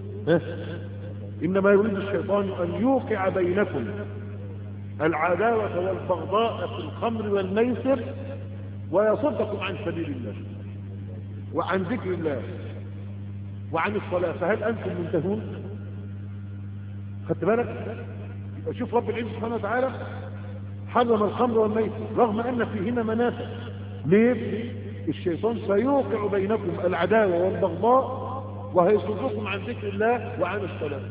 انما يريد الشيطان ان يوقع بينكم العداوة والبغضاء في الخمر والميسر ويصدكم عن سبيل الله وعن ذكر الله وعن الصلاة. فهل انتم منتهون؟ خدت بالك؟ يبقى شوف رب العزة سبحانه وتعالى حرم الخمر والميسر رغم ان فيهما منافع. ليه؟ الشيطان سيوقع بينكم العداوة والبغضاء وهيصدكم عن ذكر الله وعن الصلاة.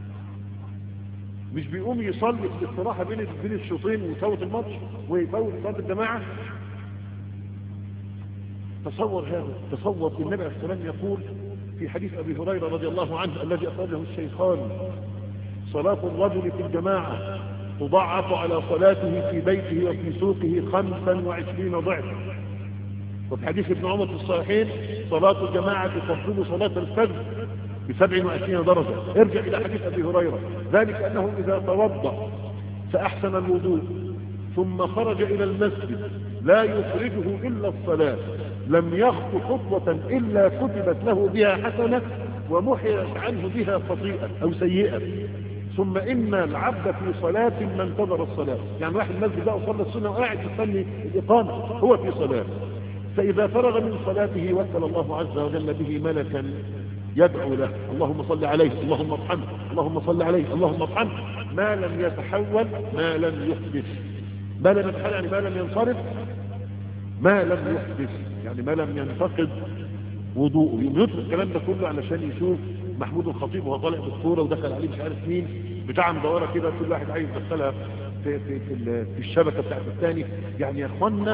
مش بيقوم يصلي في الاستراحة بين بين الشوطين ويفوت الماتش ويفوت صلاة الجماعة. تصور هذا، تصور النبي عليه السلام يقول في حديث أبي هريرة رضي الله عنه الذي أخرجه الشيخان صلاة الرجل في الجماعة تضاعف على صلاته في بيته وفي سوقه خمسا وعشرين ضعفا. وفي حديث ابن عمر في الصحيحين صلاة الجماعة تفضل صلاة الفجر بسبع وعشرين درجة. ارجع إلى حديث أبي هريرة ذلك أنه إذا توضأ فأحسن الوضوء ثم خرج إلى المسجد لا يخرجه إلا الصلاة لم يخطو خطوة إلا كتبت له بها حسنة ومحيت عنه بها خطيئة أو سيئة. ثم إن العبد في صلاة ما انتظر الصلاة. يعني واحد المسجد بقى وصلى السنة وقاعد يصلي الإقامة هو في صلاة، فإذا فرغ من صلاته وكل الله عز وجل به ملكا يدعو له اللهم صل عليه اللهم ارحمه اللهم صل عليه اللهم ارحمه ما لم يتحول ما لم يحدث. ما لم يتحول يعني ما لم ينصرف، ما لم يحدث يعني ما لم ينتقد وضوءه. يطلق الكلام ده كله علشان يشوف محمود الخطيب وهو طالع بالصوره ودخل عليه مش عارف مين بتاع مدوره كده، كل واحد عايز يدخلها في في في, في الشبكه بتاعت الثاني. يعني يا اخوانا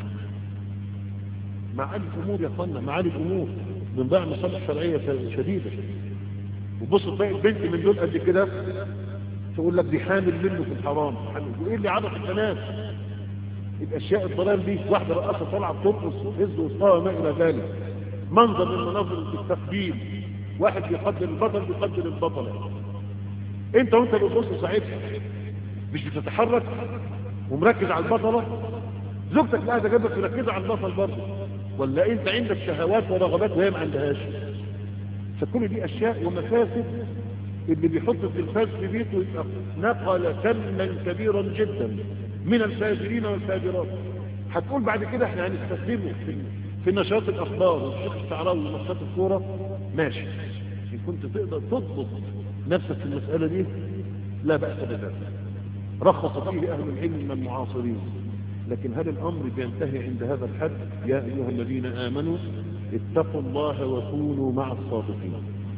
معالي الامور، يا اخوانا معالي الامور بنضيع مصالح شرعيه شديده. وبص تلاقي البنت من دول قد كده تقول لك دي حامل منه في الحرام. وايه اللي عرف البنات الاشياء الضلال دي؟ واحده رقاصه طالعه بترقص وهز وسطها وما الى ذلك، منظر من مناظر التقبيل، واحد بيقدر البطل بيقدر البطله. انت وانت بتبص ساعتها مش بتتحرك ومركز على البطله؟ زوجتك قاعده جنبك مركزه على البطل برضه، ولا انت عندك شهوات ورغبات وهي ما عندهاش؟ فكل دي اشياء ومفاسد. اللي بيحط التلفاز في بيته يبقى نقل كما كبيرا جدا من الفاجرين والفاجرات. هتقول بعد كده احنا هنستخدمه في, في نشاط الاخبار والشيخ الشعراوي ونشاط الكوره، ماشي. ان كنت تقدر تضبط نفسك في المساله دي لا باس بذلك، رخص فيه اهل العلم من المعاصرين. لكن هل الامر بينتهي عند هذا الحد؟ يا ايها الذين امنوا اتقوا الله وكونوا مع الصادقين.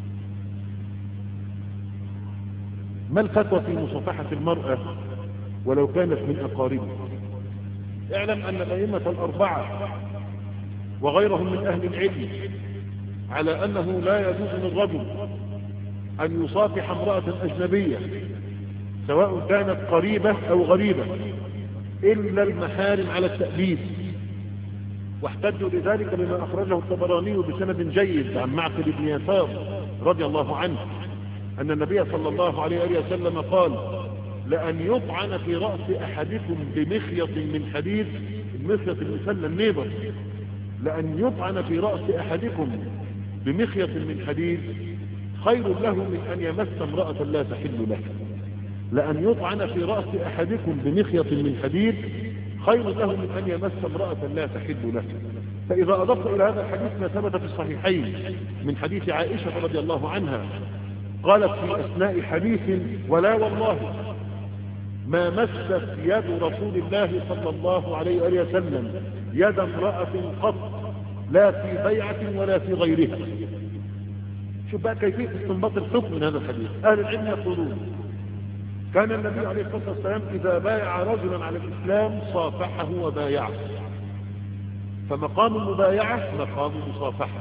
ما الفتوى في مصافحة المرأة ولو كانت من أقاربه؟ اعلم أن الأئمة الأربعة وغيرهم من أهل العلم على أنه لا يجوز للرجل أن يصافح امرأة أجنبية سواء كانت قريبة أو غريبة إلا المحارم على التأبيد. واحتجوا لذلك بما أخرجه الطبراني بسند جيد عن معقل بن يسار رضي الله عنه أن النبي صلى الله عليه وسلم قال: لأن يطعن في رأس أحدكم بمخيط من حديد، المخيط اللي يسمى النيبر، لأن يطعن في رأس أحدكم بمخيط من حديد خير له من أن يمس امرأة لا تحل له. لأن يطعن في رأس أحدكم بمخيط من حديد خير له من أن يمس امرأة لا تحل له. فإذا أضفت إلى هذا الحديث ما ثبت في الصحيحين من حديث عائشة رضي الله عنها قالت في أثناء حديث: ولا والله ما مست يد رسول الله صلى الله عليه وسلم يد امرأة قط، لا في بيعة ولا في غيرها. شوف بقى كيفية استنباط الحكم من هذا الحديث. أهل العلم يقولون كان النبي عليه الصلاة والسلام إذا بايع رجلا على الإسلام صافحه وبايعه، فمقام المبايعة مقام المصافحة.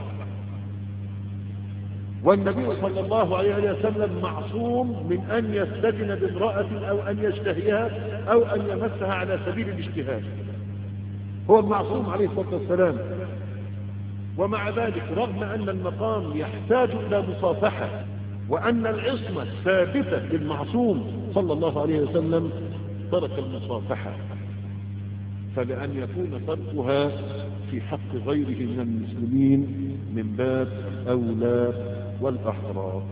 والنبي صلى الله عليه وسلم معصوم من أن يستجن بامرأة أو أن يشتهيها أو أن يمسها على سبيل الاشتهاء، هو المعصوم عليه الصلاة والسلام. ومع ذلك رغم أن المقام يحتاج إلى مصافحة وأن العصمة ثابتة للمعصوم صلى الله عليه وسلم ترك المصافحة، فلأن يكون تركها في حق غيره من المسلمين من باب أولى والأحرى.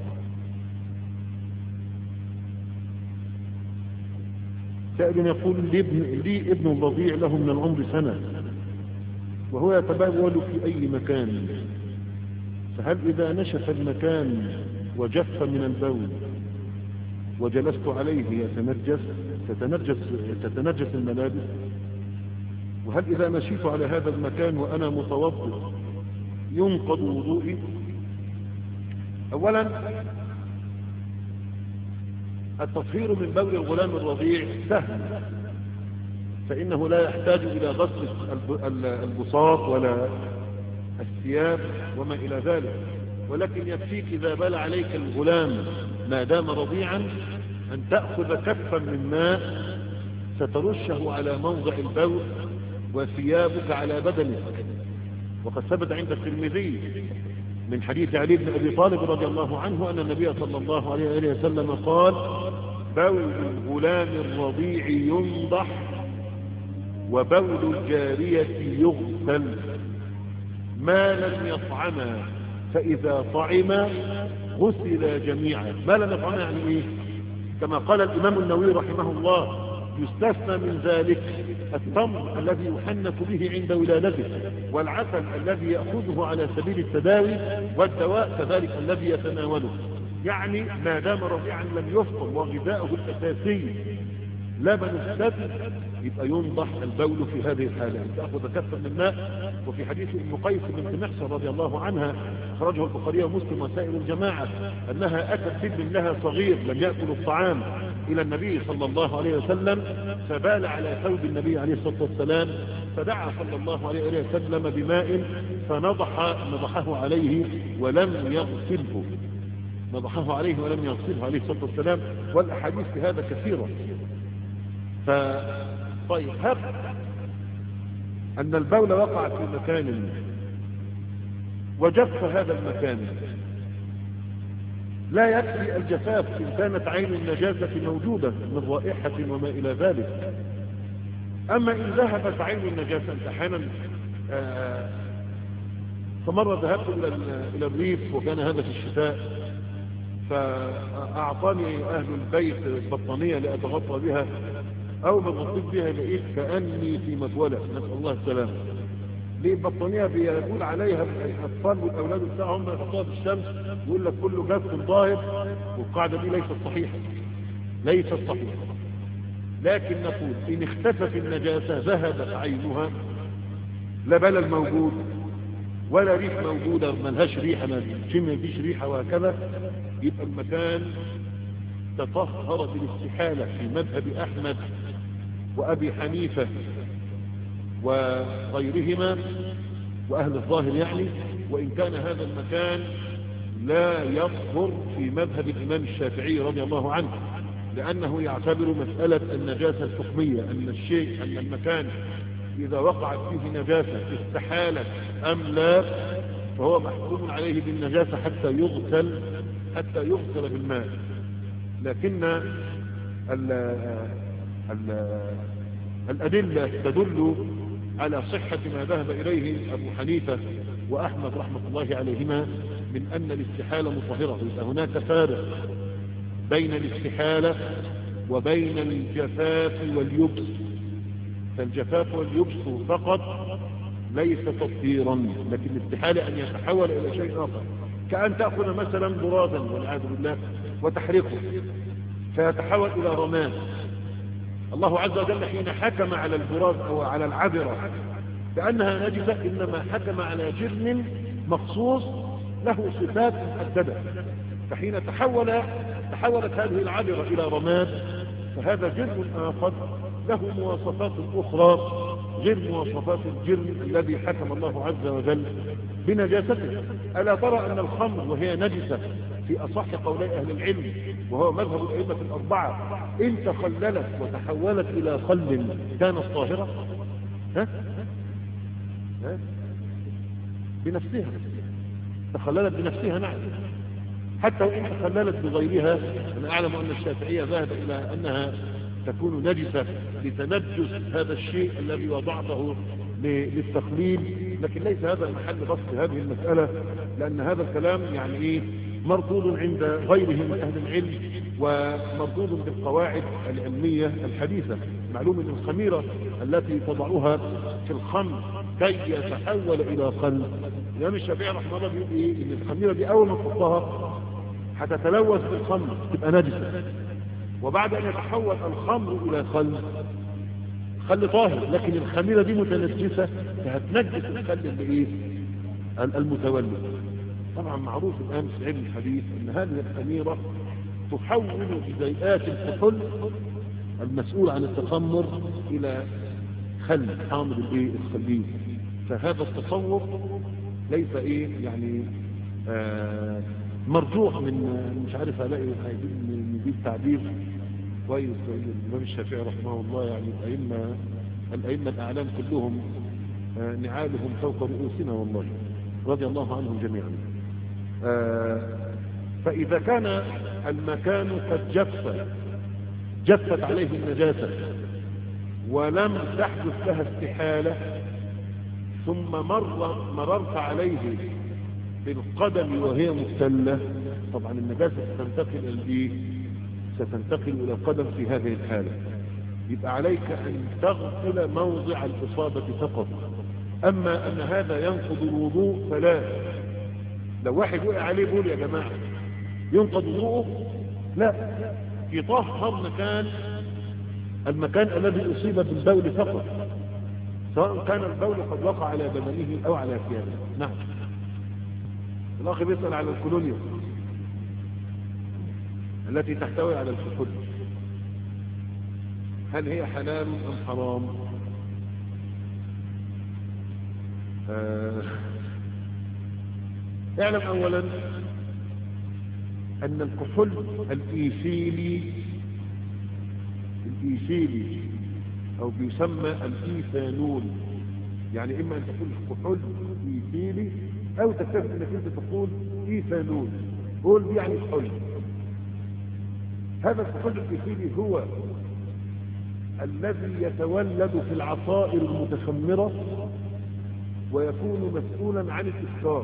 سائل يقول: لي ابن, لي ابن رضيع له من العمر سنة وهو يتبول في أي مكان، فهل إذا نشف المكان وجف من البول وجلست عليه يتنجس تتنجس, تتنجس الملابس؟ وهل إذا مشيت على هذا المكان وأنا متوضئ ينقض وضوئي؟ أولا التطهير من بول الغلام الرضيع سهل، فإنه لا يحتاج إلى غسل البساط ولا الثياب وما إلى ذلك، ولكن يكفيك إذا بال عليك الغلام ما دام رضيعا أن تأخذ كفا من ماء سترشه على موضع البول وثيابك على بدنك. وقد ثبت عند الترمذي من حديث علي بن أبي طالب رضي الله عنه أن النبي صلى الله عليه وسلم قال: بول الغلام الرضيع ينضح وبول الجارية يغسل ما لم يطعما، فإذا طعما غسل جميعا. ما لم يطعما يعني إيه؟ كما قال الإمام النووي رحمه الله يستثنى من ذلك التمر الذي يحنك به عند ولادته، والعسل الذي يأخذه على سبيل التداوي، والدواء كذلك الذي يتناوله. يعني ما دام رضيعا لم يفطر وغذاؤه الأساسي لبن الثدي يبقى ينضح البول في هذه الحالة، تأخذ كفا من ماء. وفي حديث ابن قيس بنت محصن رضي الله عنها خرجه البخاري ومسلم وسائر الجماعة أنها أتت بابن لها صغير لم يأكل الطعام إلى النبي صلى الله عليه وسلم، فبال على ثوب النبي عليه الصلاة والسلام، فدعا صلى الله عليه وسلم بماء فنضح نضحه عليه ولم يغسله نضحه عليه ولم يغسله عليه الصلاة والسلام. والأحاديث في هذا كثيرة. ف... طيب هب أن البول وقع في مكان وجف هذا المكان، لا يكفي الجفاف إن كانت عين النجاسة موجودة من رائحة وما إلى ذلك. أما إن ذهبت عين النجاسة أحيانا، آه فمرة ذهبت إلى إلى الريف وكان هذا في الشتاء، فأعطاني أهل البيت بطانية لأتغطى بها، أو ما غطيت بها لقيت كأني في مدولة، نسأل الله السلامة. ليه البطانية بيقول عليها الأطفال والأولاد بتاعهم يحطوها في الشمس يقول لك كله جاف ظاهر، والقاعدة دي ليست صحيحة ليست صحيحة. لكن نقول إن اختفت النجاسة ذهبت عينها، لا بلل موجود ولا ريح موجودة، ملهاش ريحة، ما فيش ريحة وهكذا، يبقى المكان تطهر بالاستحالة في مذهب أحمد وأبي حنيفة وغيرهما وأهل الظاهر يعني. وإن كان هذا المكان لا يطهر في مذهب الإمام الشافعي رضي الله عنه، لأنه يعتبر مسألة النجاسة الحكمية، أن الشيء أن المكان إذا وقعت فيه نجاسة استحالت أم لا فهو محكوم عليه بالنجاسة حتى يغسل حتى يغسل بالماء. لكن ال ال الأدلة تدل على صحة ما ذهب إليه أبو حنيفة وأحمد رحمة الله عليهما من أن الاستحالة مطهرة. هناك فارق بين الاستحالة وبين الجفاف واليبس، فالجفاف واليبس فقط ليس تطهيرا، لكن الاستحالة أن يتحول إلى شيء آخر، كأن تأخذ مثلا برادا والعياذ بالله وتحرقه فيتحول إلى رماد. الله عز وجل حين حكم على البراد أو على العذرة بأنها نجسة إنما حكم على جرم مخصوص له صفات محددة، فحين تحول تحولت هذه العذرة إلى رماد فهذا جرم آخر له مواصفات أخرى غير مواصفات الجرم الذي حكم الله عز وجل بنجاسته. ألا ترى أن الخمر وهي نجسة في أصح قولي أهل العلم وهو مذهب الأئمة الأربعة إن تخللت وتحولت إلى خل كانت طاهرة؟ ها؟ ها؟ بنفسها تخللت بنفسها، نعم، حتى وإن تخللت بغيرها. أنا أعلم أن الشافعية ذهب إلى أنها تكون نجسة لتنجس هذا الشيء الذي وضعته للتخليل، لكن ليس هذا محل بسط هذه المسألة، لأن هذا الكلام يعني إيه مرفوض عند غيرهم من أهل العلم ومرفوض بالقواعد العلمية الحديثة. معلوم أن الخميرة التي تضعها في الخمر كي يتحول إلى خل، الإمام الشافعي رحمه الله بيقول إيه إن الخميرة دي أول ما تحطها هتتلوث بالخمر تبقى نجسة، وبعد أن يتحول الخمر إلى خل خل طاهر، لكن الخميرة دي متنجسة فهتنجس الخل اللي إيه المتولد. طبعا معروف الآن في علم الحديث أن هذه الخميرة تحول جزيئات الكحول المسؤول عن التخمر إلى خل حامض الإيه الخليل. فهذا التصور ليس إيه يعني آه مرجوح من مش عارف الاقي نجيب تعبير كويس الإمام الشافعي رحمه الله. يعني الأئمة الأئمة الأعلام كلهم آه نعالهم فوق رؤوسنا والله رضي الله عنهم جميعا. آه فإذا كان المكان قد جف جفت عليه النجاسة ولم تحدث لها استحالة ثم مر مررت عليه بالقدم وهي مبتلة، طبعا النجاسة ستنتقل إلى ستنتقل إلى القدم في هذه الحالة. يبقى عليك أن تغسل موضع الإصابة فقط. أما أن هذا ينقض الوضوء فلا. لو واحد وقع عليه بول يا جماعة ينقض وضوءه؟ لا، يطهر مكان المكان الذي أصيب بالبول فقط، سواء كان البول قد وقع على بدنه أو على ثيابه. نعم. الأخ بيسأل على الكولونيا التي تحتوي على الكحول، هل هي حلال أم حرام؟ آه. اعلم أولا أن الكحول الإيثيلي الإيثيلي أو بيسمى الإيثانول، يعني إما أن تقول كحول إيثيلي أو تكتفي أنك أنت تقول إيثانول. قول يعني كحول. هذا الكحول الإيثيلي هو الذي يتولد في العصائر المتخمرة ويكون مسؤولا عن الإسكار.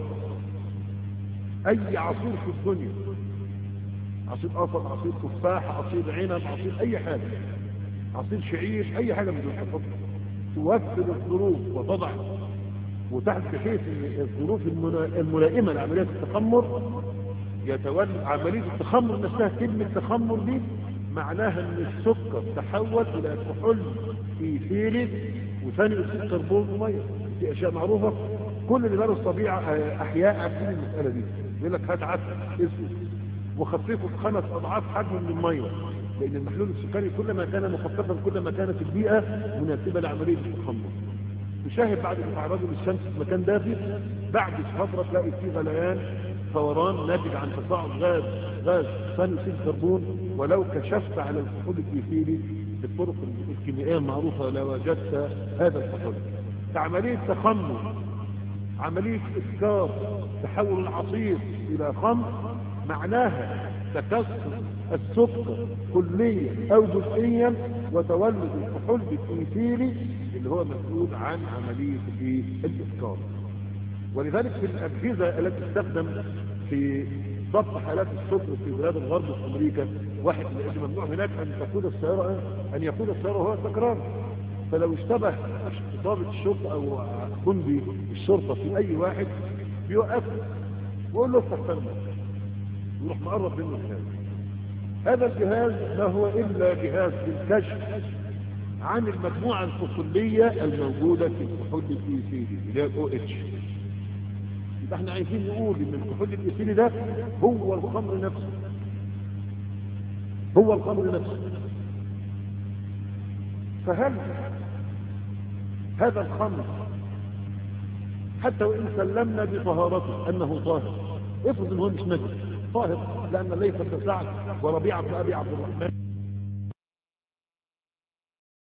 أي عصير في الدنيا، عصير قصب، عصير تفاح، عصير عنب، عصير أي حاجة، عصير شعير، أي حاجة من دول توفر الظروف وتضع وتحت بحيث الظروف الملائمة لعملية التخمر يتولد عملية التخمر نفسها. كلمة تخمر دي معناها ان السكر تحول الى كحول إيثيلي وثاني اكسيد كربون وميه. دي اشياء معروفة، كل اللي درس طبيعة احياء عارفين المسألة دي. يقول لك هات عسل اسود وخففه بخمس اضعاف حجمه من الميه، لان المحلول السكري كلما كان مخففا كلما كانت البيئة مناسبة لعملية التخمر. تشاهد بعد ما تعرضوا للشمس في مكان دافئ، بعد فترة تلاقي فيه غليان فوران ناتج عن تصاعد غاز غاز ثاني اكسيد الكربون. ولو كشفت على الكحول الإيثيلي بالطرق الكيميائية المعروفة لوجدت هذا الكحول. عملية تخمر، عملية إسكار، تحول العصير إلى خمر، معناها تكسر السكر كليا أو جزئيا وتولد الكحول الإيثيلي اللي هو مسؤول عن عملية الإسكار. ولذلك في الأجهزة التي تستخدم في ضبط حالات السكر في بلاد الغرب في أمريكا، واحد من الأجهزة ممنوع هناك أن تقود السيارة أن يقود السيارة وهو سكران. فلو اشتبه ضابط الشرطة أو جندي الشرطة في أي واحد بيوقفه ويقول له استخدمه، يروح مقرب منه الجهاز. هذا الجهاز ما هو إلا جهاز للكشف عن المجموعة الكحولية الموجودة في الكحول الإيثيلي اللي هي الأو اتش. يبقى احنا عايزين نقول ان الكحول الإيثيلي ده هو الخمر نفسه، هو الخمر نفسه. فهل هذا الخمر حتى وإن سلمنا بطهارته أنه طاهر، افرض ان هو مش نجس طاهر، لأن ليس كسعد وربيعة بن أبي عبد الرحمن